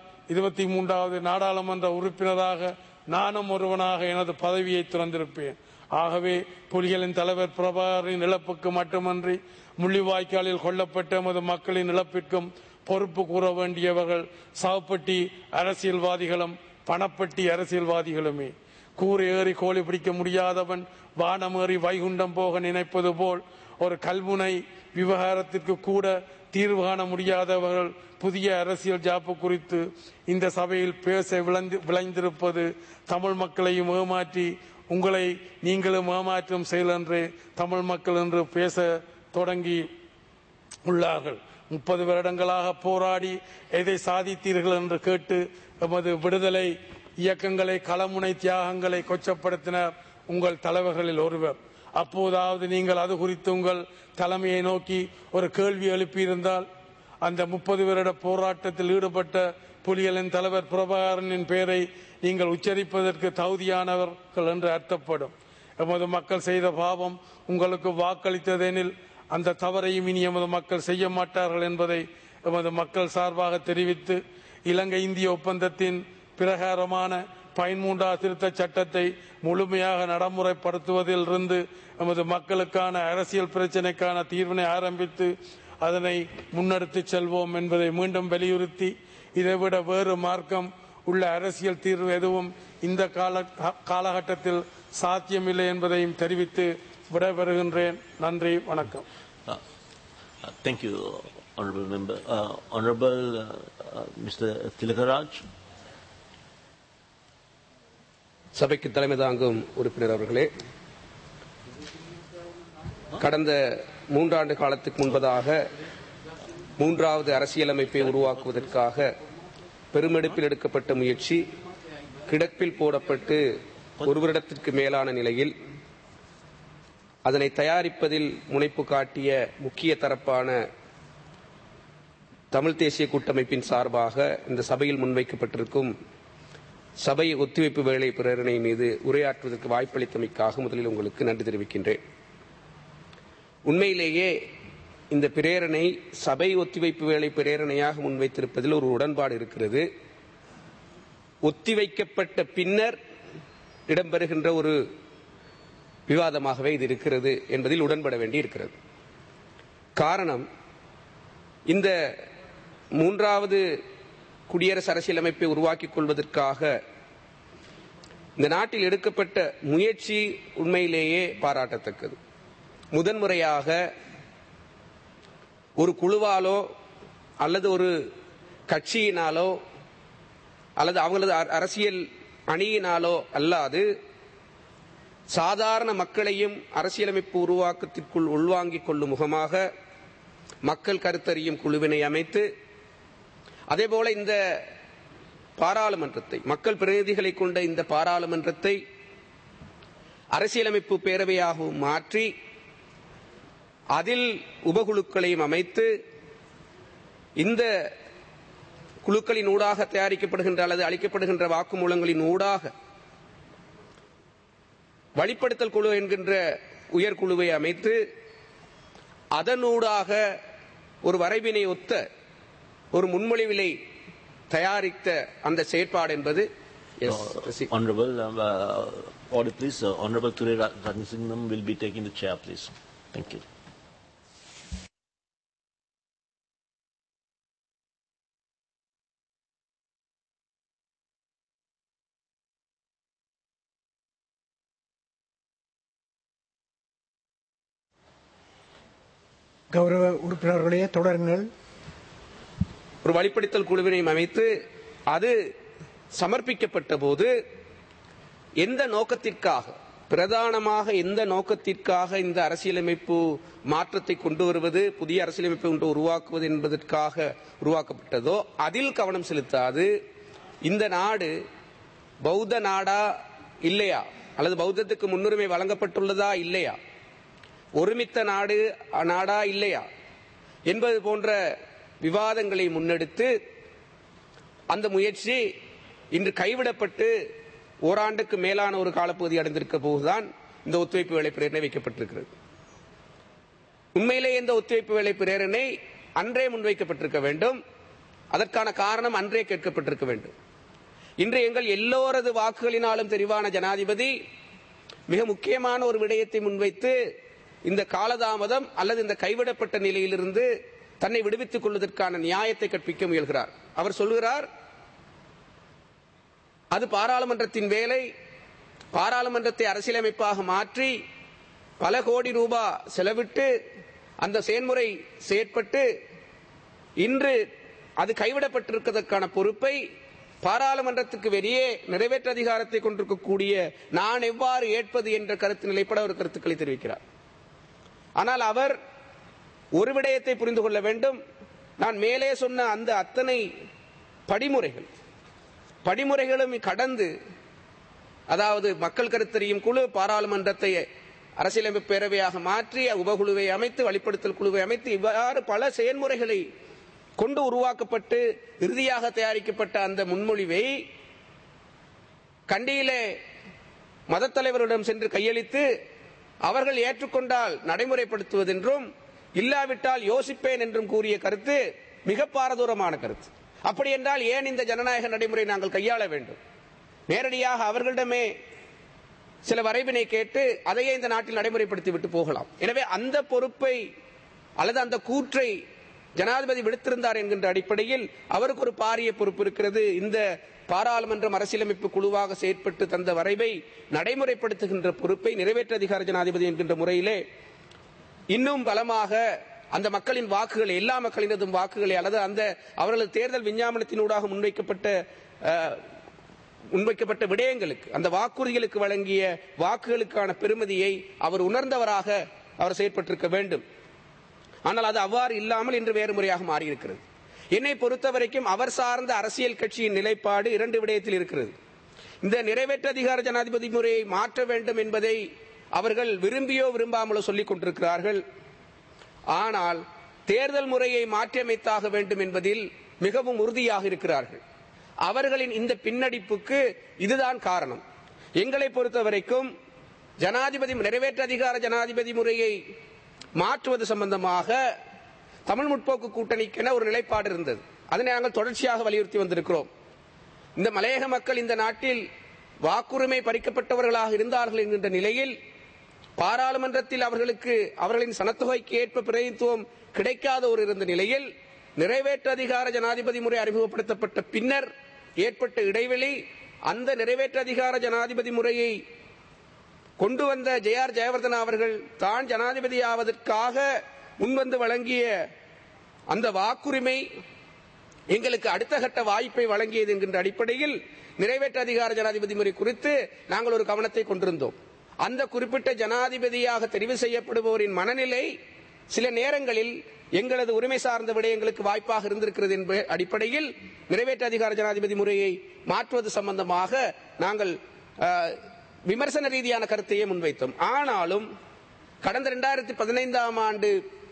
23வது நாடாளுமன்ற உறுப்பினராக நானும் ஒருவனாக எனது பதவியை துறந்திருப்பேன். ஆகவே புலிகளின் தலைவர் பிரபாகரின் இழப்புக்கு மட்டுமன்றி முள்ளிவாய்க்காலில் கொல்லப்பட்ட எமது மக்களின் இழப்பிற்கும் பொறுப்பு கூற வேண்டியவர்கள் சாவுப்பட்டி அரசியல்வாதிகளும் பணப்பட்டி அரசியல்வாதிகளுமே. கூறு ஏறி கோழி பிடிக்க முடியாதவன் வானமேறி வைகுண்டம் போக நினைப்பது போல் ஒரு கல்முனை விவகாரத்திற்கு கூட தீர்வு காண முடியாதவர்கள் புதிய அரசியல் ஜாப்பு குறித்து இந்த சபையில் பேச விளைந்திருப்பது தமிழ் மக்களையும் ஏமாற்றி உங்களை நீங்களும் ஏமாற்றும் செயல் என்று தமிழ் மக்கள் என்று பேச தொடங்கி உள்ளார்கள். 30 வருடங்களாக போராடி எதை சாதித்தீர்கள் என்று கேட்டு எமது விடுதலை இயக்கங்களை களமுனை தியாகங்களை கொச்சப்படுத்தினர் உங்கள் தலைவர்களில் ஒருவர். அப்போதாவது நீங்கள் அது குறித்து உங்கள் தலைமையை நோக்கி ஒரு கேள்வி எழுப்பியிருந்தால் அந்த 30 வருட போராட்டத்தில் ஈடுபட்ட புலிகளின் தலைவர் பிரபாகரனின் பெயரை நீங்கள் உச்சரிப்பதற்கு தகுதியானவர்கள் என்று அர்த்தப்படும். எமது மக்கள் செய்த பாவம் உங்களுக்கு வாக்களித்ததெனில் அந்த தவறையும் இனி எமது மக்கள் செய்ய மாட்டார்கள் என்பதை எமது மக்கள் சார்பாக தெரிவித்து இலங்கை இந்திய ஒப்பந்தத்தின் பிரகாரமான 13வது திருத்த சட்டத்தை முழுமையாக நடைமுறைப்படுத்துவதில் இருந்து எமது மக்களுக்கான அரசியல் பிரச்சினைக்கான தீர்வினை ஆரம்பித்து அதனை முன்னெடுத்து செல்வோம் என்பதை மீண்டும் வலியுறுத்தி இதைவிட வேறு மார்க்கம் உள்ள அரசியல் தீர்வு எதுவும் இந்த காலகட்டத்தில் சாத்தியமில்லை என்பதையும் தெரிவித்து விடைபெறுகின்றேன். நன்றி, வணக்கம். Thank you, Honorable Member. Honorable Mr. Tilakaraj. சபைக்கு தலைமை தாங்கும் உறுப்பினர் அவர்களே, கடந்த 3 ஆண்டு காலத்துக்கு முன்பதாக மூன்றாவது அரசியலமைப்பை உருவாக்குவதற்காக பெருமெடுப்பில் எடுக்கப்பட்ட முயற்சி கிடப்பில் போடப்பட்டு ஒரு வருடத்திற்கு மேலான நிலையில் அதனை தயாரிப்பதில் முனைப்பு காட்டிய முக்கிய தரப்பான தமிழ் தேசிய கூட்டமைப்பின் சார்பாக இந்த சபையில் முன்வைக்கப்பட்டிருக்கும் சபை ஒத்திவைப்பு வேலை பிரேரணை மீது உரையாற்றுவதற்கு வாய்ப்பளித்தமைக்காக முதலில் உங்களுக்கு நன்றி தெரிவிக்கின்றேன். உண்மையிலேயே இந்த பிரேரணை சபை ஒத்திவைப்பு வேலை பிரேரணையாக முன்வைத்திருப்பதில் ஒரு உடன்பாடு இருக்கிறது. ஒத்திவைக்கப்பட்ட பின்னர் இடம்பெறுகின்ற ஒரு விவாதமாகவே இது இருக்கிறது என்பதில் உடன்பட வேண்டி இருக்கிறது. காரணம், இந்த மூன்றாவது குடியரசு அரசியலமைப்பை உருவாக்கிக் கொள்வதற்காக இந்த நாட்டில் எடுக்கப்பட்ட முயற்சி உண்மையிலேயே பாராட்டத்தக்கது. முதன்முறையாக ஒரு குழுவாலோ அல்லது ஒரு கட்சியினாலோ அல்லது அவங்களது அரசியல் அணியினாலோ அல்லாது சாதாரண மக்களையும் அரசியலமைப்பு உருவாக்கத்திற்குள் உள்வாங்கிக் கொள்ளும் முகமாக மக்கள் கருத்தறியும் குழுவினை அமைத்து, அதேபோல இந்த பாராளுமன்றத்தை, மக்கள் பிரதிநிதிகளை கொண்ட இந்த பாராளுமன்றத்தை அரசியலமைப்பு பேரவையாகவும் மாற்றி அதில் உபகுழுக்களையும் அமைத்து இந்த குழுக்களின் ஊடாக தயாரிக்கப்படுகின்ற அல்லது அளிக்கப்படுகின்ற வாக்குமூலங்களின் ஊடாக வழிப்படுத்தல் குழு என்கின்ற உயர்குழுவை அமைத்து அதனூடாக ஒரு வரைவினை ஒத்த ஒரு முன்மொழிவிலை தயாரித்த அந்த செயற்பாடு என்பது Order, please. Honorable Ture Ransingham will be taking the chair, please. Thank you. கௌரவ உறுப்பினர்களே, தொடருங்கள். ஒரு வழிப்படுத்தல் குழுவினை அமைத்து அது சமர்ப்பிக்கப்பட்ட போது எந்த நோக்கத்திற்காக, பிரதானமாக எந்த நோக்கத்திற்காக இந்த அரசியலமைப்பு மாற்றத்தை கொண்டு வருவது, புதிய அரசியலமைப்பை ஒன்று உருவாக்குவது என்பதற்காக உருவாக்கப்பட்டதோ அதில் கவனம் செலுத்தாது இந்த நாடு பௌத்த நாடா இல்லையா, அல்லது பௌத்தத்துக்கு முன்னுரிமை வழங்கப்பட்டுள்ளதா இல்லையா, ஒருமித்த நாடா இல்லையா என்பது போன்ற விவாதங்களை முன்னெடுத்து அந்த முயற்சி இன்று கைவிடப்பட்டு ஓராண்டுக்கு மேலான ஒரு காலப்பகுதி அடைந்திருக்க போதுதான் இந்த ஒத்துழைப்பு வேலை பிரேரணை வைக்கப்பட்டிருக்கிறது. உண்மையிலேயே இந்த ஒத்துழைப்பு வேலை பிரேரணை அன்றே முன்வைக்கப்பட்டிருக்க வேண்டும். அதற்கான காரணம் அன்றே கேட்கப்பட்டிருக்க வேண்டும். இன்று எங்கள் எல்லோரது வாக்குகளினாலும் தெரிவான ஜனாதிபதி மிக முக்கியமான ஒரு விடயத்தை முன்வைத்து இந்த காலதாமதம் அல்லது இந்த கைவிடப்பட்ட நிலையிலிருந்து தன்னை விடுவித்துக் கொள்வதற்கான நியாயத்தை கற்பிக்க முயல்கிறார். அவர் சொல்கிறார், அது பாராளுமன்றத்தின் வேலை, பாராளுமன்றத்தை அரசியலமைப்பாக மாற்றி பல கோடி ரூபாய் செலவிட்டு அந்த செயல்முறை செயற்பட்டு இன்று அது கைவிடப்பட்டிருப்பதற்கான பொறுப்பை பாராளுமன்றத்துக்கு வெளியே நிறைவேற்ற அதிகாரத்தை கொண்டிருக்கக்கூடிய நான் எவ்வாறு ஏற்பது என்ற கருத்து நிலைப்பட ஒரு கருத்துக்களை தெரிவிக்கிறார். ஆனால் அவர் ஒரு விடயத்தை புரிந்து கொள்ள வேண்டும். நான் மேலே சொன்ன அந்த அத்தனை படிமுறைகளும் கடந்து, அதாவது மக்கள் கருத்தறியும் குழு பாராளுமன்றத்தை அரசியலமைப்பு பேரவையாக மாற்றி உபகுழுவை அமைத்து வழிப்படுத்தல் குழுவை அமைத்து இவ்வாறு பல செயல்முறைகளை கொண்டு உருவாக்கப்பட்டு இறுதியாக தயாரிக்கப்பட்ட அந்த முன்மொழிவை கண்டியிலே மதத் தலைவரிடம் சென்று கையளித்து அவர்கள் ஏற்றுக்கொண்டால் நடைமுறைப்படுத்துவதென்றும் இல்லாவிட்டால் யோசிப்பேன் என்றும் கூறிய கருத்து மிக பாரதூரமான கருத்து. அப்படி என்றால் ஏன் இந்த ஜனநாயக நடைமுறை நாங்கள் கையாள வேண்டும்? நேரடியாக அவர்களிடமே சில வரைவினை கேட்டு அதையே இந்த நாட்டில் நடைமுறைப்படுத்தி விட்டு போகலாம். எனவே அந்த பொறுப்பை அல்லது அந்த கூற்றை ஜனாதிபதி விடுத்திருந்தார் என்கின்ற அடிப்படையில் அவருக்கு ஒரு பாரிய பொறுப்பு இருக்கிறது. இந்த பாராளுமன்றம் அரசியலமைப்பு குழுவாக செயற்பட்டு தந்த வரைவை நடைமுறைப்படுத்துகின்ற பொறுப்பை நிறைவேற்ற அதிகார ஜனாதிபதி என்கின்ற முறையிலே இன்னும் பலமாக அந்த மக்களின் வாக்குகளை, எல்லா மக்களினதும் வாக்குகளை அல்லது அந்த அவர்களது தேர்தல் விஞ்ஞாபனத்தினூடாக முன்வைக்கப்பட்ட விடயங்களுக்கு, அந்த வாக்குறுதிகளுக்கு வழங்கிய வாக்குகளுக்கான பெருமதியை அவர் உணர்ந்தவராக அவர் செயற்பட்டிருக்க வேண்டும். ஆனால் அது அவ்வாறு இல்லாமல் இன்று வேறு முறையாக மாறியிருக்கிறது. என்னை பொறுத்தவரைக்கும் அவர் சார்ந்த அரசியல் கட்சியின் நிலைப்பாடு இரண்டு விடயத்தில் இருக்கிறது. இந்த நிறைவேற்று அதிகார ஜனாதிபதி முறையை மாற்ற வேண்டும் என்பதை அவர்கள் விரும்பியோ விரும்பாமலோ சொல்லிக் கொண்டிருக்கிறார்கள். ஆனால் தேர்தல் முறையை மாற்றியமைத்தாக வேண்டும் என்பதில் மிகவும் உறுதியாக இருக்கிறார்கள். அவர்களின் இந்த பின்னடிப்புக்கு இதுதான் காரணம். எங்களை பொறுத்தவரைக்கும் ஜனாதிபதி நிறைவேற்று அதிகார ஜனாதிபதி முறையை மாற்றுவது சம்பந்தமாக தமிழ் முற்போக்கு கூட்டணிக்கென ஒரு நிலைப்பாடு இருந்தது. அதனை நாங்கள் தொடர்ச்சியாக வலியுறுத்தி வந்திருக்கிறோம். இந்த மலையக மக்கள் இந்த நாட்டில் வாக்குரிமை பறிக்கப்பட்டவர்களாக இருந்தார்கள் என்கின்ற நிலையில் பாராளுமன்றத்தில் அவர்களுக்கு அவர்களின் சனத்தொகைக்கு ஏற்ப பிரதிநிதித்துவம் கிடைக்காத ஒரு இருந்த நிலையில் நிறைவேற்று அதிகார ஜனாதிபதி முறை அறிமுகப்படுத்தப்பட்ட பின்னர் ஏற்பட்ட இடைவெளி, அந்த நிறைவேற்று அதிகார ஜனாதிபதி முறையை கொண்டு வந்த ஜே.ஆர். ஜெயவர்தனா அவர்கள் தான் ஜனாதிபதி ஆவதற்காக முன்வந்து வழங்கிய அந்த வாக்குரிமை எங்களுக்கு அடுத்த கட்ட வாய்ப்பை வழங்கியது என்கின்ற அடிப்படையில் நிறைவேற்று அதிகார ஜனாதிபதி முறை குறித்து நாங்கள் ஒரு கவனத்தை கொண்டிருந்தோம். அந்த குறிப்பிட்ட ஜனாதிபதியாக தெரிவு செய்யப்படுபவரின் மனநிலை சில நேரங்களில் எங்களது உரிமை சார்ந்த விடயங்களுக்கு வாய்ப்பாக இருந்திருக்கிறது என்ற அடிப்படையில் நிறைவேற்று அதிகார ஜனாதிபதி முறையை மாற்றுவது சம்பந்தமாக நாங்கள் விமர்சன ரீதியான கருத்தையே முன்வைத்தோம். ஆனாலும் கடந்த 2015ஆம் ஆண்டு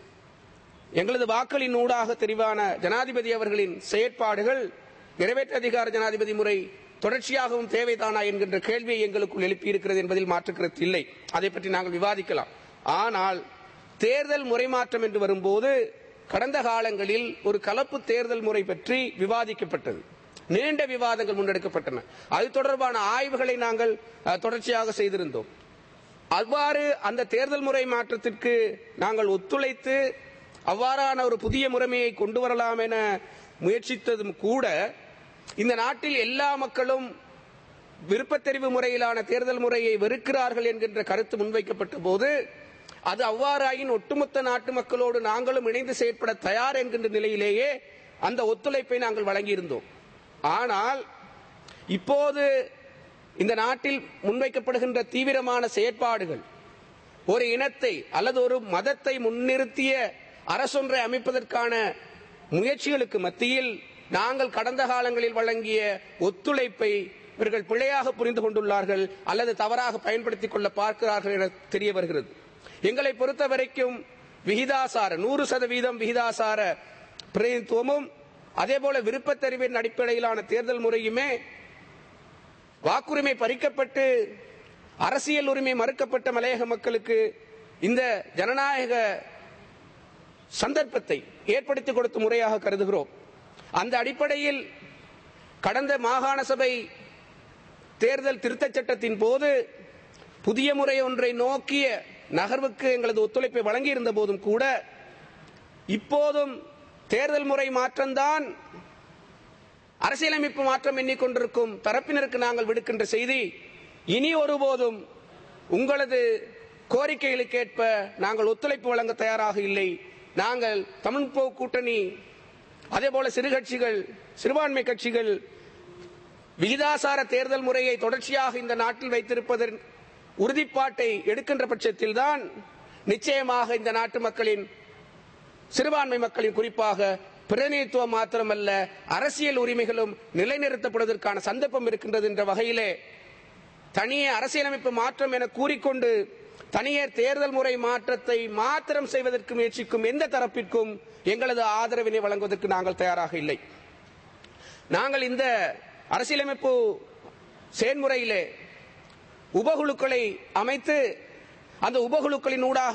எங்களது வாக்களின் ஊடாக தெரிவான ஜனாதிபதி அவர்களின் செயற்பாடுகள் நிறைவேற்று அதிகார ஜனாதிபதி முறை தொடர்ச்சியாகவும் தேவைதானா என்கின்ற கேள்வியை எங்களுக்குள் எழுப்பியிருக்கிறது என்பதில் மாற்று கருத்து இல்லை. அதை பற்றி நாங்கள் விவாதிக்கலாம். ஆனால் தேர்தல் முறை மாற்றம் என்று வரும்போது கடந்த காலங்களில் ஒரு கலப்பு தேர்தல் முறை பற்றி விவாதிக்கப்பட்டது. நீண்ட விவாதங்கள் முன்னெடுக்கப்பட்டன. அது தொடர்பான ஆய்வுகளை நாங்கள் தொடர்ச்சியாக செய்திருந்தோம். அவ்வாறு அந்த தேர்தல் முறை மாற்றத்திற்கு நாங்கள் ஒத்துழைத்து அவ்வாறான ஒரு புதிய முறைமையை கொண்டு வரலாம் என முயற்சித்ததும் கூட இந்த நாட்டில் எல்லா மக்களும் விருப்பத்தெரிவு முறையிலான தேர்தல் முறையை வெறுக்கிறார்கள் என்கின்ற கருத்து முன்வைக்கப்பட்ட போது அது அவ்வாறாயின் ஒட்டுமொத்த நாட்டு மக்களோடு நாங்களும் இணைந்து செயற்பட தயார் என்கின்ற நிலையிலேயே அந்த ஒத்துழைப்பை நாங்கள் வழங்கியிருந்தோம். ஆனால் இப்போது இந்த நாட்டில் முன்வைக்கப்படுகின்ற தீவிரமான செயற்பாடுகள் ஒரு இனத்தை அல்லது ஒரு மதத்தை முன்னிறுத்திய அரசொன்றை அமைப்பதற்கான முயற்சிகளுக்கு மத்தியில் நாங்கள் கடந்த காலங்களில் வழங்கிய ஒத்துழைப்பை இவர்கள் பிழையாக புரிந்து கொண்டுள்ளார்கள் அல்லது தவறாக பயன்படுத்திக் கொள்ள பார்க்கிறார்கள் என தெரிய வருகிறது. எங்களை பொறுத்த வரைக்கும் விகிதாசார 100% விகிதாசார பிரதிநிதித்துவமும் அதேபோல விருப்பத்தெரிவின் அடிப்படையிலான தேர்தல் முறையுமே வாக்குரிமை பறிக்கப்பட்டு அரசியல் உரிமை மறுக்கப்பட்ட மலையக மக்களுக்கு இந்த ஜனநாயக சந்தர்ப்பத்தை ஏற்படுத்தி கொடுத்த முறையாக கருதுகிறோம். அந்த அடிப்படையில் கடந்த மாகாண சபை தேர்தல் திருத்தச் சட்டத்தின் போது புதிய முறை ஒன்றை நோக்கிய நகர்வுக்கு எங்களது ஒத்துழைப்பை வழங்கியிருந்த போதும் கூட இப்போதும் தேர்தல் முறை மாற்றம்தான் அரசியலமைப்பு மாற்றம் எண்ணிக்கொண்டிருக்கும் தரப்பினருக்கு நாங்கள் விடுக்கின்ற செய்தி, இனி ஒருபோதும் உங்களது கோரிக்கைகளுக்கேற்ப நாங்கள் ஒத்துழைப்பு வழங்க தயாராக இல்லை. நாங்கள் தமிழ் முற்போக்கு கூட்டணி அதேபோல சிறு கட்சிகள் சிறுபான்மை கட்சிகள் விகிதாசார தேர்தல் முறையை தொடர்ச்சியாக இந்த நாட்டில் வைத்திருப்பதன் உறுதிப்பாட்டை எடுக்கின்ற பட்சத்தில் தான் நிச்சயமாக இந்த நாட்டு மக்களின் சிறுபான்மை மக்களின் குறிப்பாக பிரதிநிதித்துவம் மாத்திரமல்ல அரசியல் உரிமைகளும் நிலைநிறுத்தப்படுவதற்கான சந்தர்ப்பம் இருக்கின்றது என்ற வகையிலே தனியே அரசியலமைப்பு மாற்றம் என கூறிக்கொண்டு தனியே தேர்தல் முறை மாற்றத்தை மாத்திரம் செய்வதற்கு முயற்சிக்கும் எந்த தரப்பிற்கும் எங்களது ஆதரவினை வழங்குவதற்கு நாங்கள் தயாராக இல்லை. நாங்கள் இந்த அரசியலமைப்பு செயல்முறையிலே உபகுழுக்களை அமைத்து அந்த உபகுழுக்களின் ஊடாக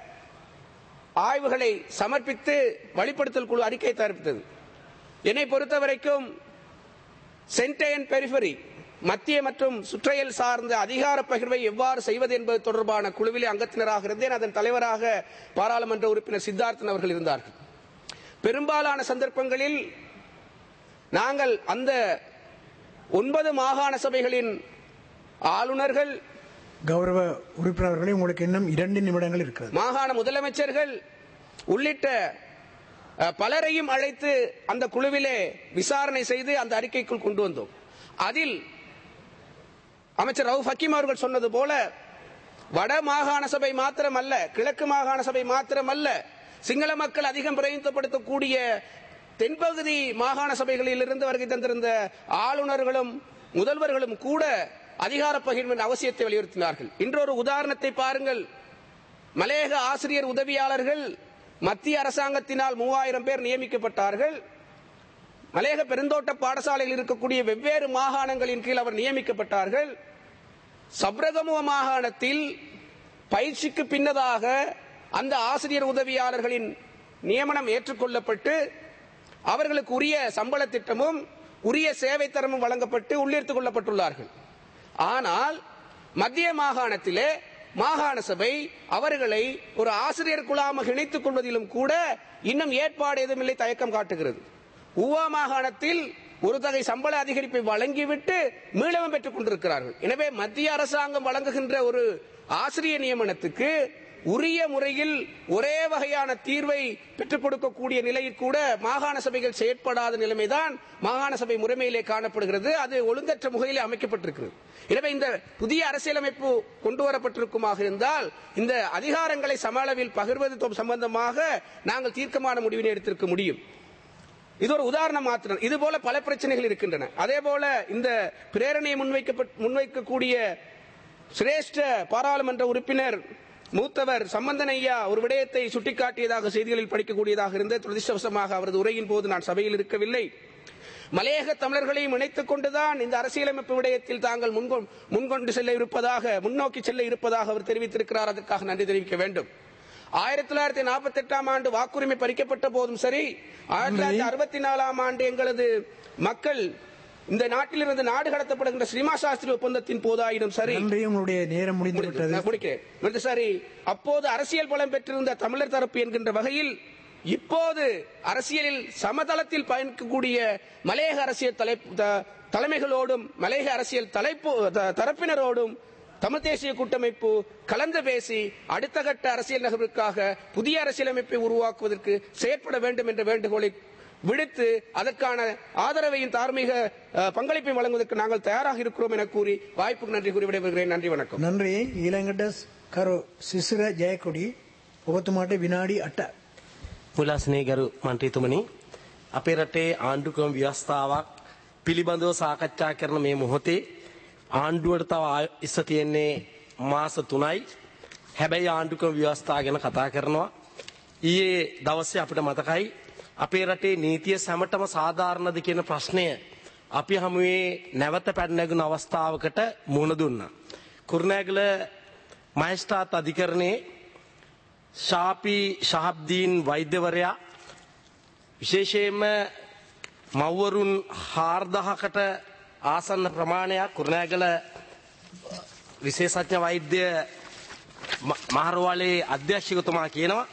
ஆய்வுகளை சமர்ப்பித்து வழிப்படுத்தல் குழு அறிக்கை தயாரித்தது. என்னை பொறுத்தவரைக்கும் சென்டர் அண்ட் பெரிஃபரி மத்திய மற்றும் சுற்றையல் சார்ந்த அதிகார பகிர்வை எவ்வாறு செய்வது என்பது தொடர்பான குழுவிலே அங்கத்தினராக இருந்தேன். அதன் தலைவராக பாராளுமன்ற உறுப்பினர் சித்தார்த்தன் அவர்கள் இருந்தார்கள். பெரும்பாலான சந்தர்ப்பங்களில் நாங்கள் அந்த 9 மாகாண சபைகளின் ஆளுநர்கள் கௌரவ உறுப்பினர்களே, உங்களுக்கு இன்னும் 2 நிமிடங்கள் இருக்கிறது. மாகாண முதலமைச்சர்கள் உள்ளிட்ட பலரையும் அழைத்து அந்த குழுவிலே விசாரணை செய்து அந்த அறிக்கைக்குள் கொண்டு வந்தோம். அதில் அமைச்சர் ரவுப் ஹக்கீம் அவர்கள் சொன்னது போல வட மாகாண சபை மாத்திரமல்ல, கிழக்கு மாகாண சபை மாத்திரமல்ல, சிங்கள மக்கள் அதிகம் பிரதிநிதித்துவப்படுத்தக்கூடிய தென்பகுதி மாகாண சபைகளில் இருந்து வருகை தந்திருந்த ஆளுநர்களும் முதல்வர்களும் கூட அதிகார பகிர்வின் அவசியத்தை வலியுறுத்தினார்கள். இன்றொரு உதாரணத்தை பாருங்கள். மலையக ஆசிரியர் உதவியாளர்கள் மத்திய அரசாங்கத்தினால் 3000 பேர் நியமிக்கப்பட்டார்கள். மலையக பெருந்தோட்ட பாடசாலையில் இருக்கக்கூடிய வெவ்வேறு மாகாணங்களின் கீழ் அவர் நியமிக்கப்பட்டார்கள். சப்ரகமுவ மாகாணத்தில் பயிற்சிக்கு பின்னதாக அந்த ஆசிரியர் உதவியாளர்களின் நியமனம் ஏற்றுக்கொள்ளப்பட்டு அவர்களுக்கு உரிய சம்பள திட்டமும் உரிய சேவை தரமும் வழங்கப்பட்டு உள்ளிருத்துக் கொள்ளப்பட்டுள்ளார்கள். ஆனால் மத்திய மாகாணத்திலே மாகாண சபை அவர்களை ஒரு ஆசிரியர் குழாமாக இணைத்துக் கொள்வதிலும் கூட இன்னும் ஏற்பாடு எதுவுமில்லை, தயக்கம் காட்டுகிறது. ஊவா மாகாணத்தில் ஒரு தொகை சம்பள அதிகரிப்பை வழங்கிவிட்டு மீளவும் பெற்றுக் கொண்டிருக்கிறார்கள். எனவே மத்திய அரசாங்கம் வழங்குகின்ற ஒரு ஆசிரியர் நியமனத்துக்கு உரிய முறையில் ஒரே வகையான தீர்வை பெற்றுக் கொடுக்கக்கூடிய நிலையில் கூட மாகாண சபைகள் செயற்படாத நிலைமைதான் மாகாண சபை முறைமையிலே காணப்படுகிறது. அது ஒழுங்கற்ற முறையிலே அமைக்கப்பட்டிருக்கிறது. எனவே இந்த புதிய அரசியலமைப்பு கொண்டு வரப்பட்டிருக்குமாக இருந்தால் இந்த அதிகாரங்களை சம அளவில் பகிர்வது சம்பந்தமாக நாங்கள் தீர்க்கமான முடிவினை எடுத்திருக்க முடியும். இது ஒரு உதாரணம் மாத்திரம். இது போல பல பிரச்சனைகள் இருக்கின்றன. அதே போல இந்த பிரேரணையை முன்வைக்கக்கூடிய சிரேஷ்ட பாராளுமன்ற உறுப்பினர் மூத்தவர் சம்பந்தன் ஐயா ஒரு விடயத்தை சுட்டிக்காட்டியதாக செய்திகளில் படிக்கக்கூடியதாக இருந்த துரதிர்ஷ்டவசமாக அவரது உரையின் போது நான் சபையில் இருக்கவில்லை. மலையக தமிழர்களையும் இணைத்துக் கொண்டுதான் இந்த அரசியலமைப்பு விடயத்தில் தாங்கள் முன்னோக்கி செல்ல இருப்பதாக அவர் தெரிவித்திருக்கிறார். அதற்காக நன்றி தெரிவிக்க வேண்டும். 1948 ஆண்டு வாக்குரிமை பறிக்கப்பட்ட போதும் சரி, 1964 ஆண்டு எங்களது மக்கள் இந்த நாட்டிலிருந்து நாடு கடத்தப்படுகின்ற ஸ்ரீமா சாஸ்திரி ஒப்பந்தத்தின் போதாயினும் சரி, நேரம் முடிந்துவிட்டது. சரி, அப்போது அரசியல் பலம் பெற்றிருந்த தமிழர் தரப்பு என்கின்ற வகையில் இப்போது அரசியலில் சமதளத்தில் பயணிக்கக்கூடிய மலையக அரசியல் தலைமைகளோடும் மலையக அரசியல் தரப்பினரோடும் தமிழ் தேசிய கூட்டமைப்பு கலந்து பேசி அடுத்த கட்ட அரசியல் நகர்வுக்காக புதிய அரசியலமைப்பை உருவாக்குவதற்கு செயற்பட வேண்டும் என்ற வேண்டுகோளை விடுத்து அதற்கான ஆதரவையும் தார்மீக பங்களிப்பை வழங்குவதற்கு நாங்கள் தயாராக இருக்கிறோம் என கூறி வாய்ப்புக்கு நன்றி கூறி விடைபெறுகிறேன். நன்றி, வணக்கம். நன்றி. ඊළඟට කරු සිසිර ජයකොඩි ඔබතුමාට විනාඩි 8. මුලස්නේ ගරු මන්ත්‍රීතුමනි, අපේ රටේ ආණ්ඩුක්‍රම ව්‍යවස්ථාවක් පිළිබඳව සාකච්ඡා කරන මේ මොහොතේ ආණ්ඩුවට තව ඉස්ස තියෙන්නේ මාස 3යි. හැබැයි ආණ්ඩුක්‍රම ව්‍යවස්ථාව ගැන කතා කරනවා. ඊයේ දවසේ අපිට මතකයි අපේ රටේ නීතිය සැමටම සාධාරණද කියන ප්‍රශ්නය අපි හමුවේ නැවත පැන නැගුණු අවස්ථාවකට මුහුණ දුන්නා. කුරුණෑගල මහේස්ත්‍රාත් අධිකරණයේ ශාපි ශහබ්දීන් වෛද්‍යවරයා විශේෂයෙන්ම මව්වරුන් 4000කට ආසන්න ප්‍රමාණයක් කුරුණෑගල විශේෂඥ වෛද්‍ය මහරෝවලේ අධ්‍යක්ෂකතුමා කියනවා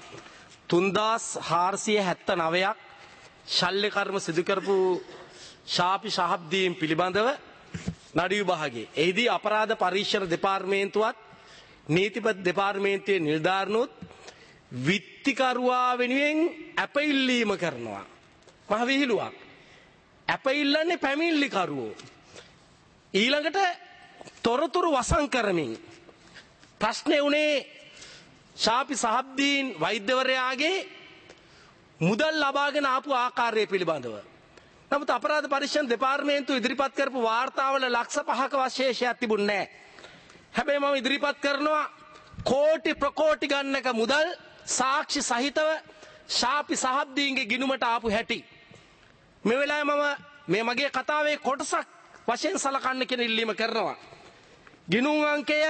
3479ක් ශල්‍ය කර්ම සිදු කරපු ශාපි ශහබ්දීන් පිළිබඳව නඩු විභාගයේ එහිදී අපරාධ පරීක්ෂණ දෙපාර්තමේන්තුවත් නීතිපති දෙපාර්තමේන්තුවේ නිලධාරීනුත් විත්තිකරුවා වෙනුවෙන් අපයිල්ලීම කරනවා. මහ විහිළුවක්. අපයිල්ලන්නේ පැමිණිලිකරුවෝ. ඊළඟට තොරතුරු වසන් කරමින් ප්‍රශ්නේ උනේ ශාපි ශහබ්දීන් වෛද්‍යවරයාගේ මුදල් ලබාගෙන ආපු ආකාරය පිළිබඳව. නමුත් අපරාධ පරීක්ෂණ දෙපාර්තමේන්තුව ඉදිරිපත් කරපු වාර්තාවල ලක්ෂ 5ක වශේෂයක් තිබුණේ නැහැ. හැබැයි මම ඉදිරිපත් කරනවා කෝටි ප්‍රකෝටි ගන්නක මුදල් සාක්ෂි සහිතව ශාපි ශහබ්දීන්ගේ ගිණුමට ආපු හැටි. මේ වෙලාවේ මම මේ මගේ කතාවේ කොටසක් වශයෙන් සලකන්න කියන ඉල්ලීම කරනවා. ගිණුම් අංකය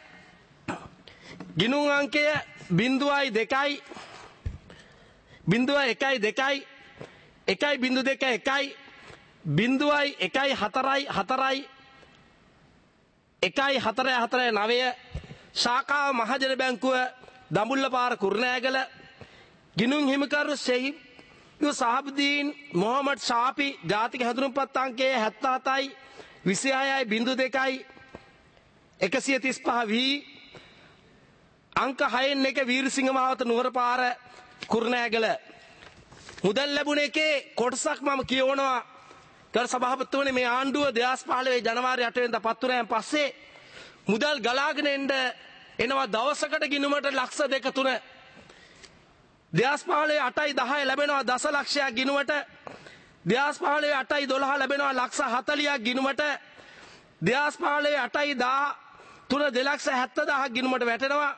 0.2 0.12 1.21 0.144 1.449 ශාඛා මහජන බැංකුව දඹුල්ලපාර කුරුණෑගල ගිණුම් හිමිකරු ෂෙහිබ් ශහබ්දීන් මොහමඩ් ශාපි ජාතික හැඳුනුම්පත් අංකය 77යි 26.2 135 වී අංක 6න් එක වීරසිංහ මාවත නුවරපාර කුරුණෑගල මුදල් ලැබුණ එකේ කොටසක් මම කියවනවා. ගරු සභාපතිතුමනි, මේ ආණ්ඩුව 2015 ජනවාරි 8 වෙනිදා පත් වුණාන් පස්සේ මුදල් ගලාගෙන එනවා දවසකට ගිණුමට ලක්ෂ 2-3 2015 8.10 ලැබෙනවා දසලක්ෂයක් ගිණුමට. 2015 8.12 ලැබෙනවා ලක්ෂ 40ක් ගිණුමට. 2015 8.13 2,70,000ක් ගිණුමට වැටෙනවා.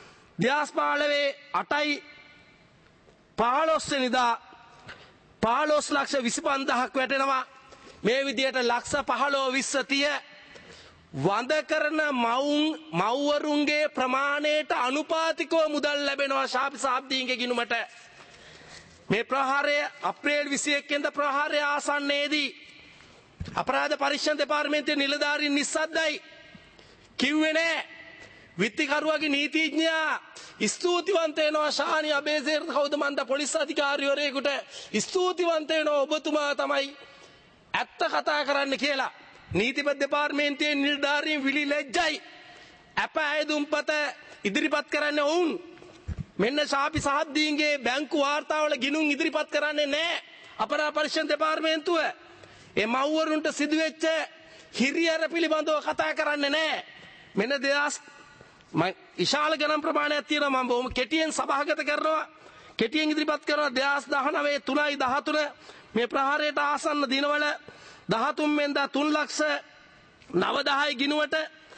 2015 8.15 වෙනිදා 15,25,000ක් වැටෙනවා. මේ විදියට ලක්ෂ 15 20 වඳ කරන මව්වරුන්ගේ ප්‍රමාණයට අනුපාතිකව මුදල් ලැබෙනවා ශාපි සාබ්දීන්ගේ ගිණුමට. මේ ප්‍රහාරය අප්‍රේල් 21 වෙනිදා ප්‍රහාරය ආසන්නයේදී අපරාධ පරීක්ෂණ දෙපාර්තමේන්තුවේ නිලධාරීන් නිස්සද්දයි. කිව්වේ නෑ. විත්තිකරුවගේ නීතිඥයා ස්තුතිවන්ත වෙනවා ශානි අබේසේර කවුද පොලිස් අධිකාරිවරයෙකුට ස්තුතිවන්ත වෙනවා ඔබතුමා තමයි ඇත්ත කතා කරන්න කියලා. නීතිපති දෙපාර්තමේන්තුවේ නිලධාරීන් විලිලැජ්ජයි. අප අයදුම්පත ඉදිරිපත් කරන්න වුන් මෙන්න ශාපි සහද්දීන්ගේ බැංකු වාර්තාවල ගිණුම් ඉදිරිපත් කරන්නේ නැහැ අපරාධ පරීක්ෂණ දෙපාර්තමේන්තුව. ඒ මව්වරුන්ට සිදුවෙච්ච හිරියර පිළිබඳව කතා කරන්නේ නැහැ. මෙන්න විශාල ගණන් ප්‍රමාණයක් තියෙනවා. මම බොහොම කෙටියෙන් සභාගත කරනවා. කෙටියෙන් ඉදිරිපත් කරනවා 2019 3.13 මේ ප්‍රහාරයට ආසන්න දිනවල 13 වෙනිදා 3,09,000 ගිණුමට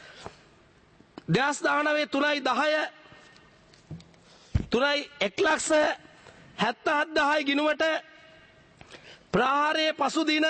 2019 3.10 1,77,000 ගිණුමට ප්‍රහාරයේ පසු දින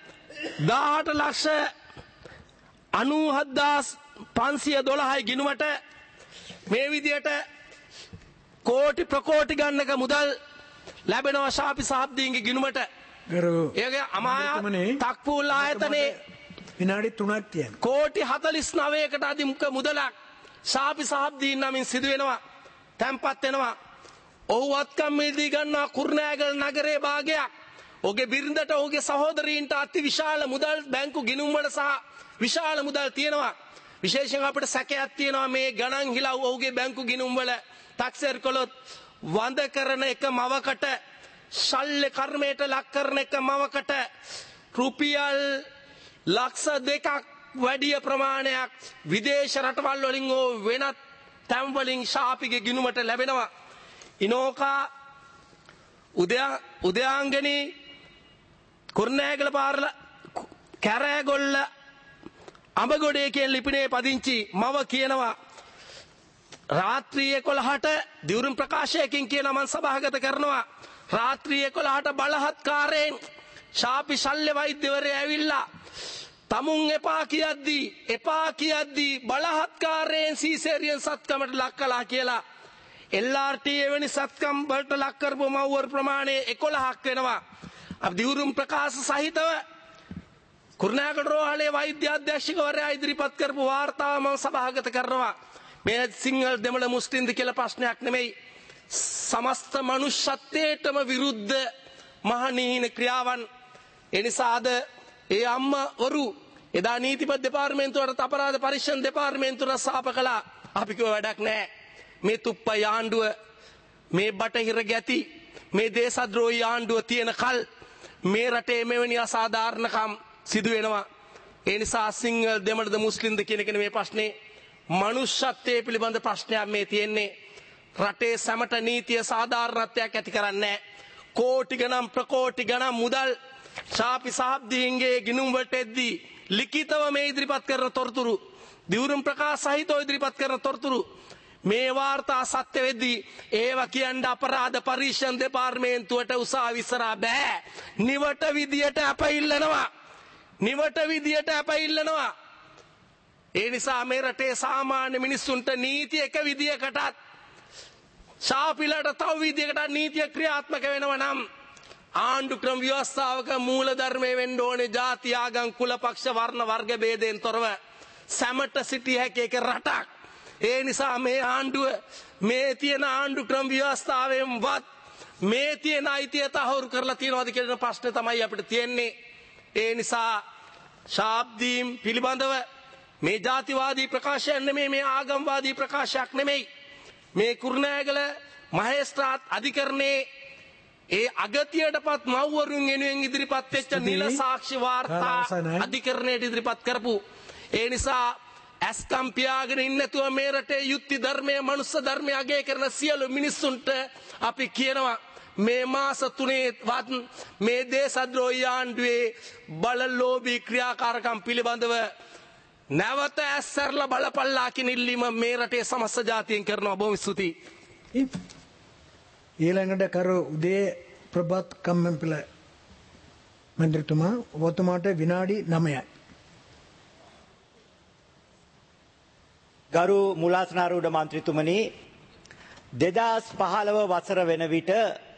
18,97,512 ගිණුමට මේ විදියට කෝටි ප්‍රකෝටි ගන්නක මුදල් ලැබෙනවා ශාපි සහබ්දීන්ගේ ගිණුමට. ඒගේ අමායා තක්පූල් ආයතනයේ විනාඩි 3ක් තියෙනවා. කෝටි 49කට අධික මුදලක් ශාපි සහබ්දීන් නමින් සිදු වෙනවා. තැන්පත් වෙනවා. ඔහු වත්කම් මිලදී ගන්නා කුරුණෑගල නගරයේ භාගයක්. ඔහුගේ බිරිඳට ඔහුගේ සහෝදරීන්ට අති විශාල මුදල් බැංකු ගිණුම් වල සහ විශාල මුදල් තියෙනවා. විශේෂයෙන් අපිට සැකයක් තියෙනවා මේ ගණන් හිලව් ඔහුගේ බැංකු ගිණුම් වල ටැක්සර් කළොත් වඳ කරන එක මවකට ශල්‍ය කර්මයට ලක් කරන එක මවකට රුපියල් ලක්ෂ 2ක් වැඩි ප්‍රමාණයක් විදේශ රටවල් වලින් හෝ වෙනත් තැන් වලින් ශාපිගේ ගිණුමට ලැබෙනවා. ඉනෝකා උදයාංගනී කුරුණෑගල පාරල කැරෑගොල්ල අඹගොඩේ කියන ලිපිනේ පදිංචි මව කියනවා රාත්‍රී 11ට දිවුරුම් ප්‍රකාශයකින් කියන මම සභාගත කරනවා. රාත්‍රී 11ට බලහත්කාරයෙන් ශාපි ශල්‍ය වෛද්‍යවරයා ඇවිල්ලා තමුන් එපා කියද්දී බලහත්කාරයෙන් සීසේරියන් සත්කමට ලක් කළා කියලා LRT එවැනි සත්කම් වලට ලක් කරපු මව්වරු ප්‍රමාණය 11ක් වෙනවා. අපි දිවුරුම් ප්‍රකාශ සහිතව කුරුණෑගල රෝහලේ වෛද්‍ය අධ්‍යක්ෂකවරයා ඉදිරිපත් කරපු වාර්තාව මම සභාගත කරනවා. මේ සිංහල දෙමළ මුස්ලිම්ද කියලා ප්‍රශ්නයක් නෙමෙයි. සමස්ත මනුෂ්‍යත්වයටම විරුද්ධ මහනීන ක්‍රියාවන්. එනිසාද ඒ අම්මවරු එදා නීතිපති දෙපාර්තමේන්තුවට අපරාධ පරීක්ෂණ දෙපාර්තමේන්තුවට සාප කළා. අපි කිව්ව වැඩක් නැහැ. මේ තුප්පයි ආණ්ඩුව මේ බටහිර ගැති මේ දේශද්‍රෝහී ආණ්ඩුව තියෙන කල් මේ රටේ මෙවැනි අසාධාරණකම් සිදු වෙනවා. ඒ නිසා සිංහල දෙමළද මුස්ලිම්ද කියන එක මේ ප්‍රශ්නේ මනුෂ්‍යත්වයේ පිළිබඳ ප්‍රශ්නයක් මේ තියෙන්නේ. රටේ සැමට නීතිය සාධාරණත්වයක් ඇති කරන්නේ කෝටි ගණන් ප්‍රකෝටි ගණන් මුදල් ශාපි සහබ්දීන්ගේ ගිණුම් වලට එද්දී ලිඛිතව මේ ඉදිරිපත් කරන තොරතුරු දිවුරුම් ප්‍රකාශ සහිතව ඉදිරිපත් කරන තොරතුරු මේ වාර්තා සත්‍ය වෙද්දී ඒවා කියන්නේ අපරාධ පරීක්ෂණ දෙපාර්තමේන්තුවට උසාවි ඉස්සරහා බෑ. නිවට විදියට අප ඉල්ලනවා. ඒ නිසා මේ රටේ සාමාන්‍ය මිනිස්සුන්ට නීති එක විදියකටත් ශාපිලට තව විදියකට නීතිය ක්‍රියාත්මක වෙනවා නම් ආණ්ඩු ක්‍රම ව්‍යවස්ථාවක මූල ධර්මයේ වෙන්න ඕනේ ಜಾති ආගම් කුල පක්ෂ වර්ණ වර්ග ભેදයෙන් තොරව සැමට සිටිය හැකි එක රටක්. ඒ නිසා මේ ආණ්ඩුව මේ තියෙන ආණ්ඩු ක්‍රම ව්‍යවස්ථාවෙන්වත් මේ තියෙන අයිතිය තහවුරු කරලා තියනවාද කියන ප්‍රශ්නේ තමයි අපිට තියෙන්නේ. ඒ නිසා ශාබ්දීන් පිළිබඳව මේ ජාතිවාදී ප්‍රකාශයක් නෙමෙයි මේ ආගම්වාදී ප්‍රකාශයක් නෙමෙයි. මේ කුරුණෑගල මහේස්ත්‍රාත් අධිකරණයේ ඒ අගතියටපත් මව්වරුන් වෙනුවෙන් ඉදිරිපත් වෙච්ච නිල සාක්ෂි වාර්තා අධිකරණයට ඉදිරිපත් කරපු. ඒ නිසා ඇස්කම් පියාගෙන ඉන්නේ නැතුව මේ රටේ යුක්ති ධර්මයේ මනුස්ස ධර්මය අගය කරන සියලු මිනිස්සුන්ට අපි කියනවා මේ මාස 3වත් මේ දේශද්‍රෝහී ආණ්ඩුවේ බලලෝභී ක්‍රියාකාරකම් පිළිබඳව නැවත ඇස්සරලා බලපල්ලා කියන ඉල්ලීම මේ රටේ සමස්ත ජාතියෙන් කරනවා. බොහොම ස්තුතියි. ඊළඟට කරු උදේ ප්‍රභාත් කම්මැපිල මන්ත්‍රීතුමා ඔබතුමාට විනාඩි 9යි. ගරු මුලාසනාරූඪ මන්ත්‍රීතුමනි 2015 වසර වෙන විට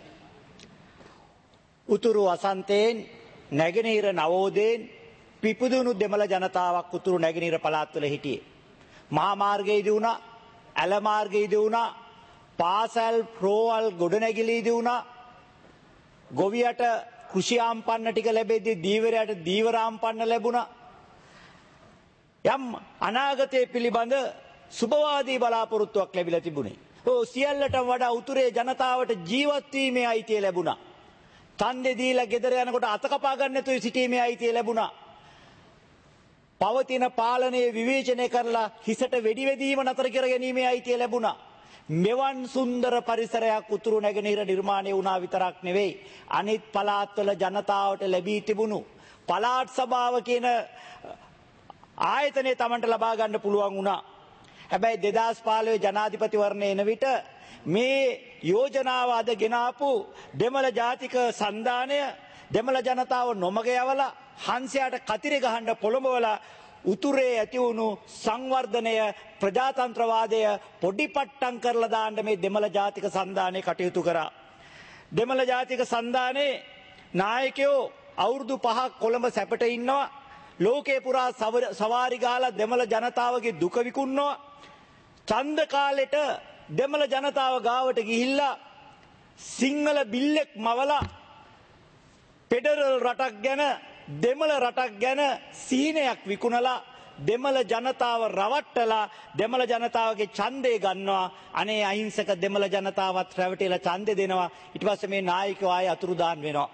උතුරු වසන්තයෙන් නැගෙනහිර නවෝදයෙන් පිපුදුණු දෙමළ ජනතාවක් උතුරු නැගෙනහිර පළාත්වල හිටියේ. මහා මාර්ගයේදී වුණා, ඇල මාර්ගයේදී වුණා, පාසල් රෝවල් ගොඩනැගිලිදී වුණා, ගොවියට කෘෂි ආම්පන්න ටික ලැබෙද්දී දීවරයට දීවර ආම්පන්න ලැබුණා. යම් අනාගතයේ පිළිබඳ සුබවාදී බලාපොරොත්තුවක් ලැබිලා තිබුණේ. සියල්ලටම වඩා උතුරේ ජනතාවට ජීවත් වීමේ අයිතිය ලැබුණා. ඡන්දෙ දීලා ගෙදර යනකොට අත කපා ගන්න නැතුව සිටීමේ අයිතිය ලැබුණා. පවතින පාලනයේ විවේචනය කරලා හිසට වෙඩි වැදීම නතර කර ගැනීමේ අයිතිය ලැබුණා. මෙවන් සුන්දර පරිසරයක් උතුරු නැගෙනහිර නිර්මාණය වුණා විතරක් නෙවෙයි අනිත් පළාත්වල ජනතාවට ලැබී තිබුණු පළාත් සභාව කියන ආයතනය Tamanට ලබා ගන්න පුළුවන් වුණා. හැබැයි 2015 ජනාධිපතිවරණය එන විට මේ යෝජනාව අද ගෙනාපු දෙමළ ජාතික සන්ධානය දෙමළ ජනතාව නොමග යවලා හංසයාට කතිරේ ගහන්න පොළඹවලා උතුරේ ඇති වුණු සංවර්ධනය ප්‍රජාතන්ත්‍රවාදය පොඩිපට්ටම් කරලා දාන්න මේ දෙමළ ජාතික සන්ධානය කටයුතු කරා. දෙමළ ජාතික සන්ධානයේ නායකයෝ අවුරුදු 5ක් කොළඹ සැපට ඉන්නවා. ලෝකේ පුරා සවාරි ගාලා දෙමළ ජනතාවගේ දුක විකුණනවා. ඡන්ද කාලෙට දෙමළ ජනතාව ගාවට ගිහිල්ලා සිංහල බිල්ලෙක් මවලා ෆෙඩරල් රටක් ගැන දෙමළ රටක් ගැන සීනයක් විකුණලා දෙමළ ජනතාව රවට්ටලා දෙමළ ජනතාවගේ ඡන්දය ගන්නවා. අනේ අහිංසක දෙමළ ජනතාවත් රැවටිලා ඡන්දෙ දෙනවා. ඊට පස්සේ මේ නායකයෝ ආයේ අතුරුදාන් වෙනවා.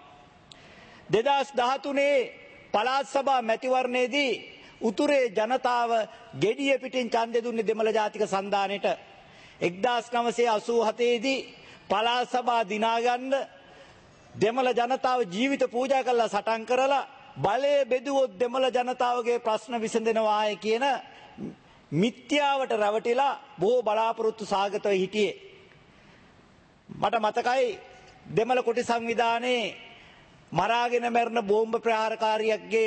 2013 පළාත් සභා මැතිවරණයේදී උතුරේ ජනතාව ගෙඩිය පිටින් ඡන්දෙ දුන්නේ දෙමළ ජාතික සන්ධානයට. 1987 දී පළාත් සභා දිනා ගන්න දෙමළ ජනතාව ජීවිත පූජා කරලා සටන් කරලා බලය බෙදුවොත් දෙමළ ජනතාවගේ ප්‍රශ්න විසඳෙනවා කියන මිත්‍යාවට රැවටිලා බොහෝ බලාපොරොත්තු සාගතව හිටියේ. මට මතකයි දෙමළ කොටි සංවිධානයේ මරාගෙන මැරෙන බෝම්බ ප්‍රහාරකාරියෙක්ගේ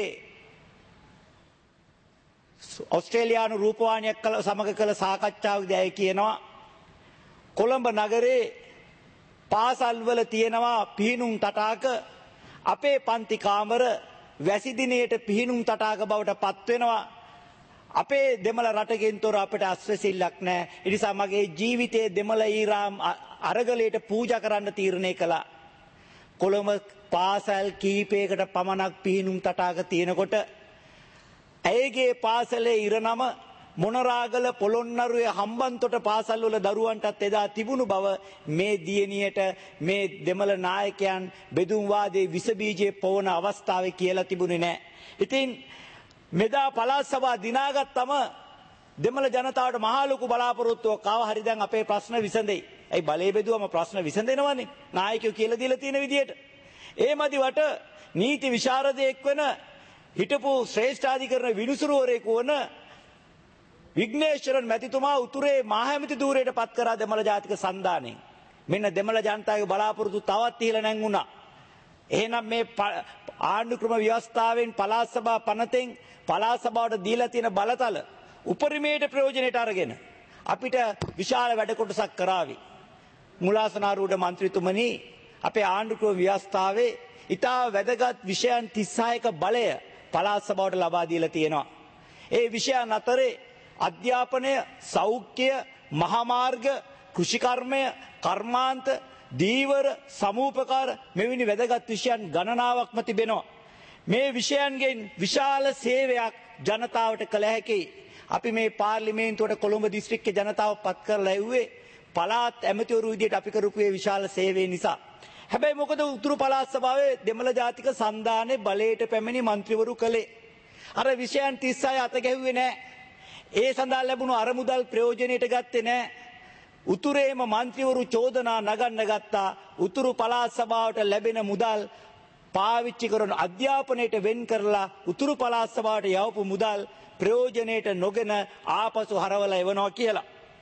ඕස්ට්‍රේලියානු රූපවාහිනියක් සමග කළ සාකච්ඡාවකදී අය කියනවා කොළඹ නගරේ පාසල් වල තියෙනවා පිහිනුම් තටාක අපේ පන්ති කාමර වැසි දිනේට පිහිනුම් තටාක බවට පත් වෙනවා. අපේ දෙමළ රටකින් තොර අපිට අස්වැසිල්ලක් නැහැ. ඒ නිසා මගේ ජීවිතයේ දෙමළ ඊරාම් අරගලයට පූජා කරන්න තීරණය කළා. කොළඹ පාසල් කීපයකට පමණක් පිහිනුම් තටාක තියෙනකොට ඇයගේ පාසලේ ඉරනම මොනරාගල පොළොන්නරුවේ හම්බන්තොට පාසල් වල දරුවන්ටත් එදා තිබුණු බව මේ දියණියට මේ දෙමළ නායකයන් බෙදුම් වාදයේ විස බීජේ පොවන අවස්ථාවේ කියලා තිබුණේ නැහැ. ඉතින් මෙදා පළාත් සභා දිනාගත්තම දෙමළ ජනතාවට මහා ලොකු බලාපොරොත්තුවක් ආවා. හරි දැන් අපේ ප්‍රශ්න විසඳෙයි. ඒ බලේ බෙදුවම ප්‍රශ්න විසඳෙනවනේ. නායකයෝ කියලා දීලා තියෙන විදියට. ඒ මදිවට නීති විශාරදයෙක් වෙන හිටපු ශ්‍රේෂ්ඨාධිකරණ විනිසුරුවරයෙකු වන විග්නේශ්වරන් මැතිතුමා උතුරේ මහඇමති ධූරයට පත් කරා දෙමළ ජාතික සන්ධානයෙන්. මෙන්න දෙමළ ජනතාවගේ බලාපොරොත්තු තවත් ඉහළ නැංගුණා. එහෙනම් මේ ආණ්ඩු ක්‍රම ව්‍යවස්ථාවෙන් පළාත් සභා පනතෙන් පළාත් සභාවට දීලා තියෙන බලතල උපරිමයට ප්‍රයෝජනයට අරගෙන අපිට විශාල වැඩ කොටසක් කරાવી. මුලාසනාරූඪ මන්ත්‍රීතුමනි අපේ ආණ්ඩු ක්‍රම ව්‍යවස්ථාවේ ඉතා වැදගත් විෂයන් 36ක බලය පළාත් සභාවට ලබා දීලා තියෙනවා. ඒ විෂයන් අතරේ අධ්‍යාපනය, සෞඛ්‍ය, මහාමාර්ග, කෘෂිකර්මය, කර්මාන්ත, දීවර, සමූපකාර මෙවැනි වැදගත් විෂයන් ගණනාවක්ම තිබෙනවා. මේ විෂයන්ගෙන් විශාල සේවයක් ජනතාවට කළ හැකියි. අපි මේ පාර්ලිමේන්තුවට කොළඹ දිස්ත්‍රික්කයේ ජනතාව පත් කරලා ඇව්වේ පළාත් ඇමතිවරු විදියට අපි කරපු මේ විශාල සේවය නිසා. හැබැයි මොකද උතුරු පළාත් සභාවේ දෙමළ ජාතික සන්ධානයේ බලයට පැමිණි മന്ത്രിවරු කළේ? අර විෂයන් 36 අත ගැහුවේ නැහැ. ඒ සඳහා ලැබුණු අරමුදල් ප්‍රයෝජනයට ගත්තේ නැහැ. උතුරේම මන්ත්‍රීවරු චෝදනා නගන්න ගත්තා. උතුරු පළාත් සභාවට ලැබෙන මුදල් පාවිච්චි කරන අධ්‍යාපනයට වෙන් කරලා උතුරු පළාත් සභාවට යවපු මුදල් ප්‍රයෝජනයට නොගෙන ආපසු හරවලා එවනවා කියලා.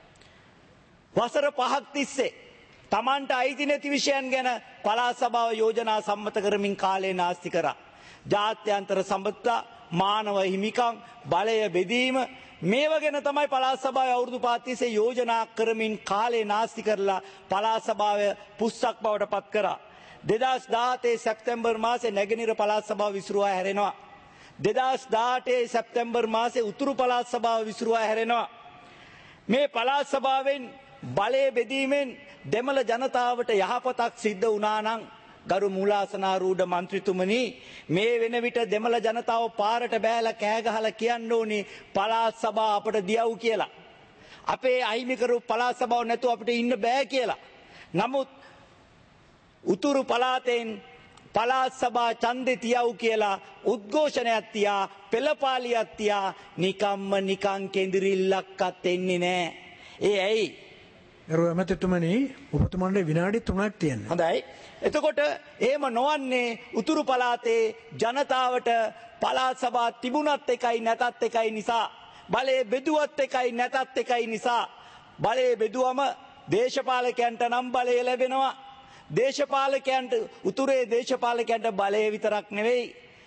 වසර 5ක් තිස්සේ තමන්ට අයිති නැති විෂයන් ගැන පළාත් සභාව යෝජනා සම්මත කරමින් කාලය නාස්ති කරා. ජාත්‍යන්තර සම්බන්ධතා, මානව හිමිකම්, බලය බෙදීම මේවා ගැන තමයි පළාත් සභාවේ අවුරුදු 5 තිස්සේ යෝජනා කරමින් කාලය නාස්ති කරලා පළාත් සභාව පුස්සක් බවට පත් කරා. 2017 සැප්තැම්බර් මාසේ නැගෙනහිර පළාත් සභාව විසිරුවා හැරෙනවා. 2018 සැප්තැම්බර් මාසේ උතුරු පළාත් සභාව විසිරුවා හැරෙනවා. මේ පළාත් සභාවෙන් බලය බෙදීමෙන් දෙමළ ජනතාවට යහපතක් සිද්ධ වුණා නම් ගරු මූලාසනාරූඪ මන්ත්‍රීතුමනි මේ වෙන විට දෙමළ ජනතාව පාරට බෑලා කෑ ගහලා කියන්න ඕනි පළාත් සභාව අපට දියව් කියලා. අපේ අහිමි කරු පළාත් සභාව නැතුව අපිට ඉන්න බෑ කියලා. නමුත් උතුරු පළාතෙන් පළාත් සභා ඡන්දේ තියව් කියලා උද්ඝෝෂණයක් තියා පෙළපාලියක් තියා නිකම්ම නිකං කෙඳිරිල්ලක්වත් එන්නේ නැහැ. ඒ ඇයි? ගරු ඇමතිතුමනි ඔබතුමන්ට විනාඩි 3ක් තියෙනවා. හොඳයි. එතකොට එහෙම නොවන්නේ උතුරු පළාතේ ජනතාවට පළාත් සභා තිබුණත් එකයි නැතත් එකයි නිසා, බලය බෙදුවත් එකයි නැතත් එකයි නිසා, බලය බෙදුවම දේශපාලකයන්ට නම් බලය ලැබෙනවා. දේශපාලකයන්ට උතුරේ දේශපාලකයන්ට බලය විතරක් නෙවෙයි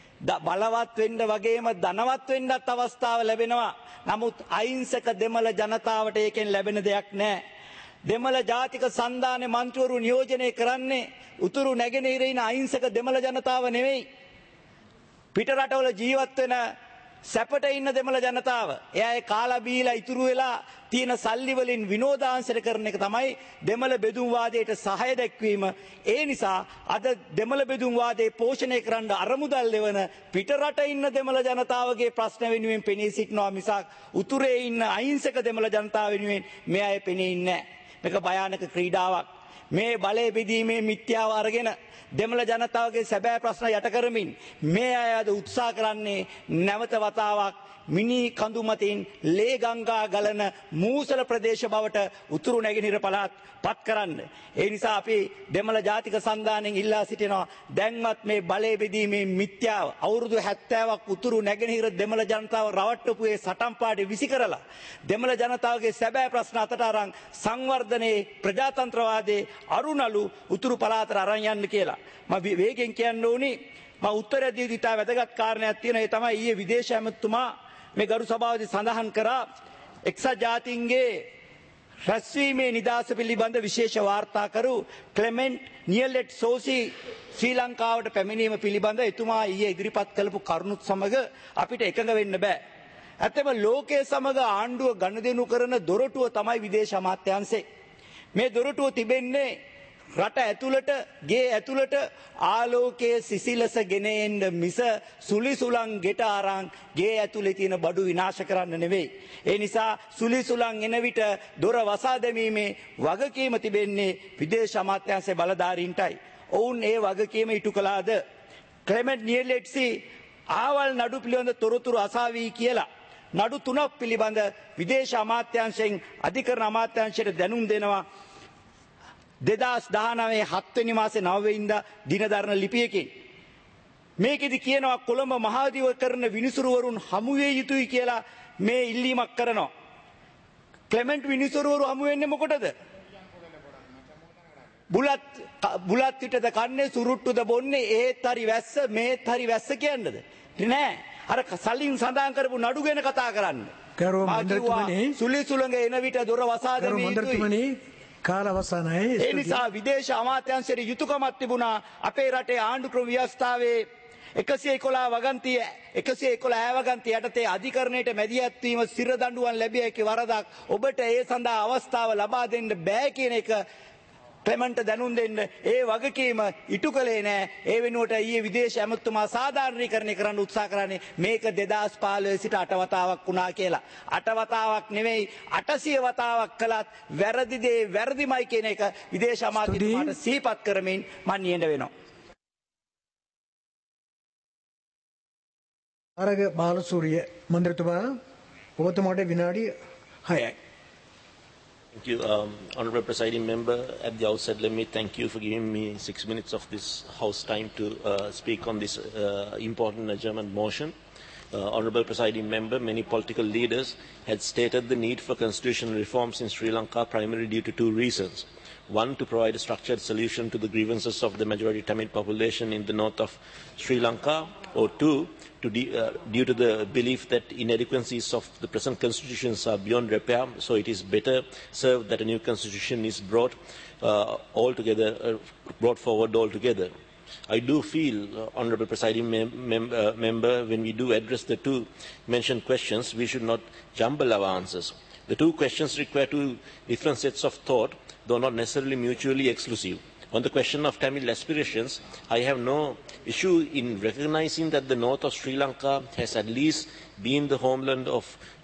බලවත් වෙන්න වගේම ධනවත් වෙන්නත් අවස්ථාව ලැබෙනවා. නමුත් අහිංසක දෙමළ ජනතාවට ඒකෙන් ලැබෙන දෙයක් නැහැ. දෙමළ ජාතික සන්ධානයේ මන්ත්‍රීවරු නියෝජනය කරන්නේ උතුරු නැගෙනහිර ඉන අහිංසක දෙමළ ජනතාව නෙවෙයි. පිට රටවල ජීවත් වෙන සැපට ඉන්න දෙමළ ජනතාව. එයා කාලා බීලා ඉතුරු වෙලා තියෙන සල්ලි වලින් විනෝදාංශයට කරන එක තමයි දෙමළ බෙදුම් වාදයට සහාය දැක්වීම. ඒ නිසා අද දෙමළ බෙදුම් වාදයේ පෝෂණය කරන්න අරමුදල් දෙවන පිට රට ඉන්න දෙමළ ජනතාවගේ ප්‍රශ්න වෙනුවෙන් පෙනී සිටිනවා මිසක් උතුරේ ඉන්න අහිංසක දෙමළ ජනතාව වෙනුවෙන් මේ අය පෙනී ඉන්නේ නැහැ. මේක භයානක ක්‍රීඩාවක්. මේ බලය බෙදීමේ මිත්‍යාව අරගෙන දෙමළ ජනතාවගේ සැබෑ ප්‍රශ්න යට කරමින් මේ අය අද උත්සාහ කරන්නේ නැවත වතාවක් මිනි කඳු මතින් ලේ ගංගා ගලන මූසල ප්‍රදේශ බවට උතුරු නැගෙනහිර පළාත් පත් කරන්න. ඒ නිසා අපි දෙමළ ජාතික සන්ධානයෙන් ඉල්ලා සිටිනවා දැන්වත් මේ බලය බෙදීමේ මිත්‍යාව අවුරුදු 70ක් උතුරු නැගෙනහිර දෙමළ ජනතාව රවට්ටපු ඒ සටන් පාඩේ විසි කරලා දෙමළ ජනතාවගේ සැබෑ ප්‍රශ්න අතට අරන් සංවර්ධනයේ ප්‍රජාතන්ත්‍රවාදයේ අරුණලු උතුරු පළාතට අරන් යන්න කියලා. මම වේගෙන් කියන්න ඕනි මම උත්තර දී ඉතා වැදගත් කාරණයක් තියෙනවා. ඒ තමයි ඊයේ විදේශ ඇමතුමා මේ ගරු සභාවේදී සඳහන් කරා එක්සත් ජාතීන්ගේ රැස්වීමේ නිදහස පිළිබඳ විශේෂ වාර්තාකරු ක්ලෙමෙන්ට් නියලෙට් සෝසි ශ්‍රී ලංකාවට පැමිණීම පිළිබඳ එතුමා ඊයේ ඉදිරිපත් කළපු කරුණුත් සමග අපිට එකඟ වෙන්න බෑ. ඇත්තම ලෝකයේ සමග ආණ්ඩුව ගනුදෙනු කරන දොරටුව තමයි විදේශ අමාත්‍යාංශය. මේ දොරටුව තිබෙන්නේ රට ඇතුළට ගේ ඇතුළට ආලෝකයේ සිසිලස ගෙන එන්න මිස සුලිසුලන් ගෙට අරන් ගේ ඇතුලේ තියෙන බඩු විනාශ කරන්න නෙවෙයි. ඒ නිසා සුලිසුලන් එන විට දොර වසා දැමීමේ වගකීම තිබෙන්නේ විදේශ අමාත්‍යාංශයේ බලධාරීන්ටයි. ඔවුන් ඒ වගකීම ඉටු කළාද? ක්ලෙමෙන්ට් නියලෙට්සි ආවල් නඩු පිළිබඳ තොරතුරු අසාවි කියලා නඩු 3ක් පිළිබඳ විදේශ අමාත්‍යාංශයෙන් අධිකරණ අමාත්‍යාංශයට දැනුම් දෙනවා. 2019 7 වෙනි මාසේ 9 වෙනිදා දිනදරන ලිපියකින් මේකෙදි කියනවා කොළඹ මහාදිව කරන විනිසුරුවරුන් හමු විය යුතුයි කියලා මේ ඉල්ලීමක් කරනවා. ක්ලෙමෙන්ට් විනිසුරුවරු හමු වෙන්නේ මොකටද? බුලත් පිටද කන්නේ සුරුට්ටුද බොන්නේ ඒත් හරි වැස්ස මේත් හරි වැස්ස කියන්නද? නෑ. අර සලින් සඳහන් කරපු නඩු ගැන කතා කරන්න. ගරු මන්ත්‍රීතුමනි සුලිසුලඟ එන විට දොර වසා දැමිය යුතුයි. කාල අවසానයි. ඒ නිසා විදේශ අමාත්‍යාංශයේ යුතුයකමක් තිබුණා අපේ රටේ ආණ්ඩු ක්‍රම ව්‍යවස්ථාවේ 111 වගන්තිය 111 වගන්තිය යටතේ අධිකරණයට මැදිහත් වීම සිර දඬුවම් ලැබිය හැකි වරදක් ඔබට ඒ සඳහා අවස්ථාව ලබා දෙන්න බෑ කියන එක ක්ලෙමන්ට් දැනුම් දෙන්න ඒ වගකීම ඉටු කළේ නෑ. ඒ වෙනුවට ඊයේ විදේශ ඇමතුමා සාධාරණීකරණය කරන්න උත්සාහ කරන්නේ මේක 2015 සිට 8 වතාවක් වුණා කියලා. 8 වතාවක් නෙවෙයි 800 වතාවක් කළත් වැරදි දේ වැරදිමයි කියන එක විදේශ අමාත්‍යතුමාට සිහිපත් කරමින් මම නියඳ වෙනවා. අරග බාලසූරිය මන්ත්‍රීතුමා ඔබතුමාට විනාඩි 6යි. Thank you, Honorable Presiding Member. At the outset, let me thank you for giving me 6 minutes of this House time to speak on this important adjournment motion. Honorable Presiding Member, many political leaders had stated the need for constitutional reforms in Sri Lanka primarily due to two reasons. One, to provide a structured solution to the grievances of the majority Tamil population in the north of Sri Lanka, or two, due to the belief that inadequacies of the present constitutions are beyond repair, so it is better served that a new constitution is brought forward altogether. I do feel, Honourable Presiding Member, when we do address the two mentioned questions, we should not jumble our answers. The two questions require two different sets of thought, though not necessarily mutually exclusive. On the question of Tamil aspirations, I have no issue in recognizing that the north of Sri Lanka has at least been the homeland of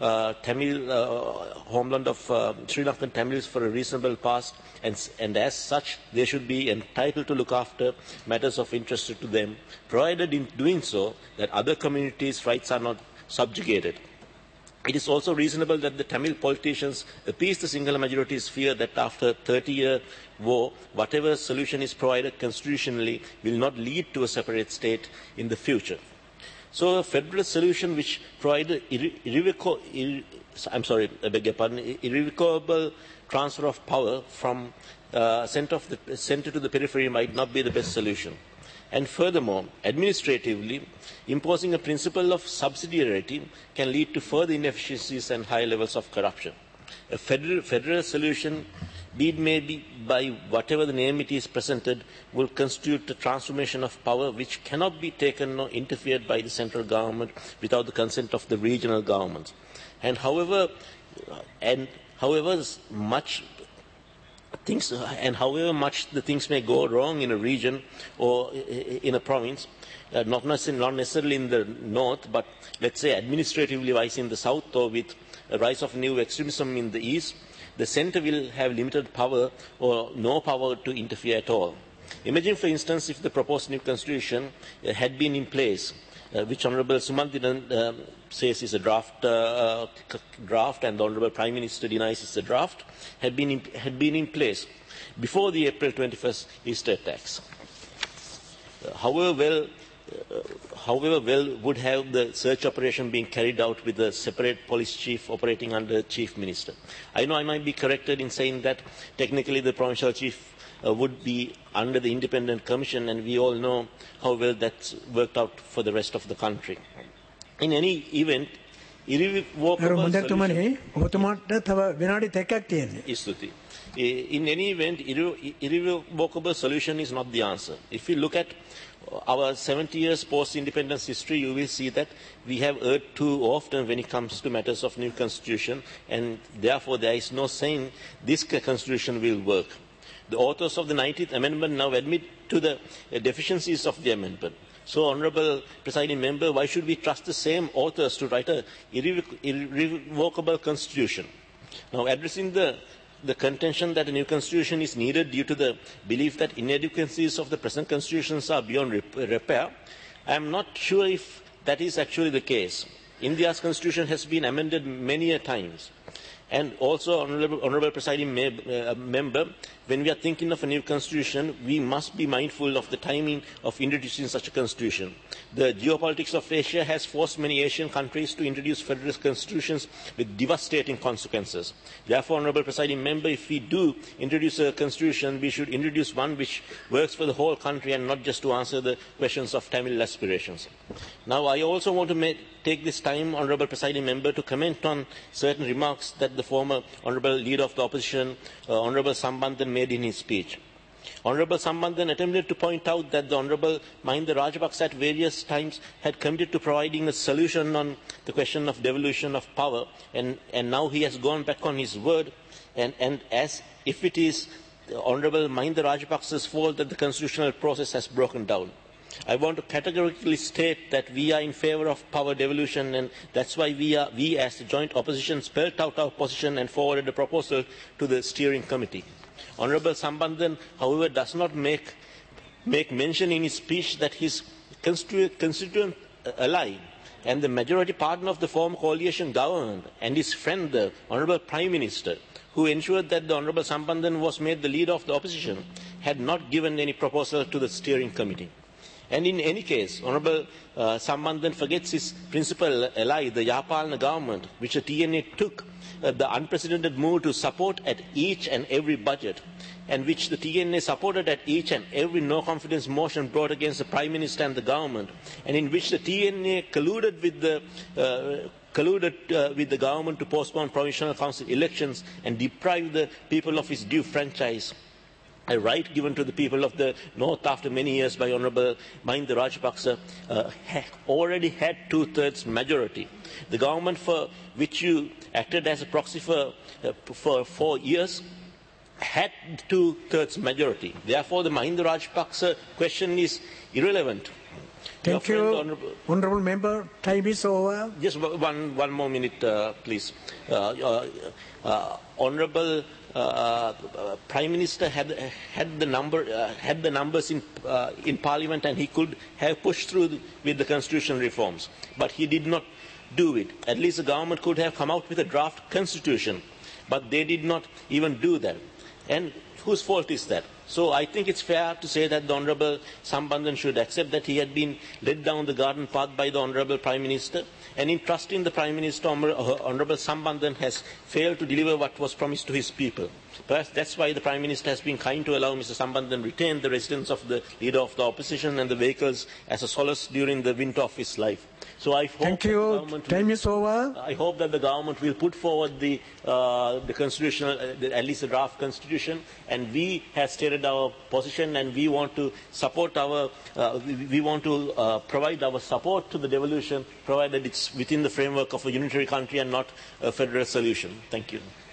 Sri Lankan Tamils for a reasonable past, and as such they should be entitled to look after matters of interest to them, provided in doing so that other communities' rights are not subjugated. It is also reasonable that the Tamil politicians appease the Sinhala majority's fear that after a 30-year war, whatever solution is provided constitutionally will not lead to a separate state in the future. So a federal solution which provided irrevocable transfer of power from center to the periphery might not be the best solution. And furthermore, administratively, imposing a principle of subsidiarity can lead to further inefficiencies and high levels of corruption. A federal solution, be it may be by whatever the name it is presented, will constitute a transformation of power which cannot be taken or interfered by the central government without the consent of the regional governments. And however much the things may go wrong in a region or in a province, not necessarily in the north, but let's say administratively wise in the south, or with a rise of new extremism in the east, the centre will have limited power or no power to interfere at all. Imagine, for instance, if the proposed new constitution had been in place, which Honourable Sumantiran says is a draft, and the Honourable Prime Minister denies it's a draft, had been in place before the April 21st Easter attacks. However well would have the search operation been carried out with a separate police chief operating under Chief Minister. I know I might be corrected in saying that technically the provincial chief would be under the independent commission, and we all know how well that's worked out for the rest of the country. In any event, irrevocable solution is not the answer. If you look at our 70 years post-independence history, you will see that we have erred too often when it comes to matters of new constitution, and therefore there is no saying this constitution will work. The authors of the 19th Amendment now admit to the deficiencies of the amendment. So, Honourable Presiding Member, why should we trust the same authors to write an irrevocable constitution? Now, addressing the contention that a new constitution is needed due to the belief that inadequacies of the present constitutions are beyond repair, I am not sure if that is actually the case. India's constitution has been amended many a times. And also, Honourable Presiding Member, when we are thinking of a new constitution, we must be mindful of the timing of introducing such a constitution. The geopolitics of Asia has forced many Asian countries to introduce federalist constitutions with devastating consequences. Therefore, Honourable Presiding Member, if we do introduce a constitution, we should introduce one which works for the whole country and not just to answer the questions of Tamil aspirations. Now, I also want to take this time, Honourable Presiding Member, to comment on certain remarks that the former Honourable Leader of the Opposition, Honourable Sambandhan, made in his speech. Honourable Sambandhan attempted to point out that the Honourable Mahinda Rajapaksa at various times had committed to providing a solution on the question of devolution of power, and now he has gone back on his word, and as if it is the Honourable Mahinda Rajapaksa's fault that the constitutional process has broken down. I want to categorically state that we are in favour of power devolution, and that's why we as the joint opposition spelled out our position and forwarded a proposal to the steering committee. Honourable Sambandhan, however, does not make mention in his speech that his constituent ally, and the majority partner of the former coalition government and his friend, the Honourable Prime Minister, who ensured that the Honourable Sambandhan was made the leader of the opposition, had not given any proposal to the steering committee. And in any case, Honourable Sambandhan forgets his principal ally, the Yapalana government, which the TNA took the unprecedented move to support at each and every budget, and which the TNA supported at each and every no-confidence motion brought against the Prime Minister and the government, and in which the TNA colluded with the government to postpone provincial council elections and deprive the people of its due franchise, a right given to the people of the North after many years by Honourable Mahinda Rajapaksa, already had two-thirds majority. The government for which you acted as a proxy for 4 years had two-thirds majority. Therefore, the Mahinda Rajapaksa question is irrelevant. Thank you. Honourable Member, time is over. Just one more minute, please. Honourable Prime Minister had the numbers in Parliament, and he could have pushed through with the constitutional reforms, but he did not do it. At least the government could have come out with a draft constitution, but they did not even do that. And whose fault is that? So I think it's fair to say that the Honourable Sambandhan should accept that he had been led down the garden path by the Honourable Prime Minister, and in trusting the Prime Minister, Honourable Sambandhan has failed to deliver what was promised to his people. Perhaps that's why the Prime Minister has been kind to allow Mr. Sambandhan retain the residence of the leader of the opposition and the vehicles as a solace during the winter of his life. So I hope Thank you. Time is over. I hope that the government will put forward the constitutional, at least the draft constitution, and we have stated our position, and we want to support our, provide our support to the devolution, provided it's within the framework of a unitary country and not a federal solution. Thank you.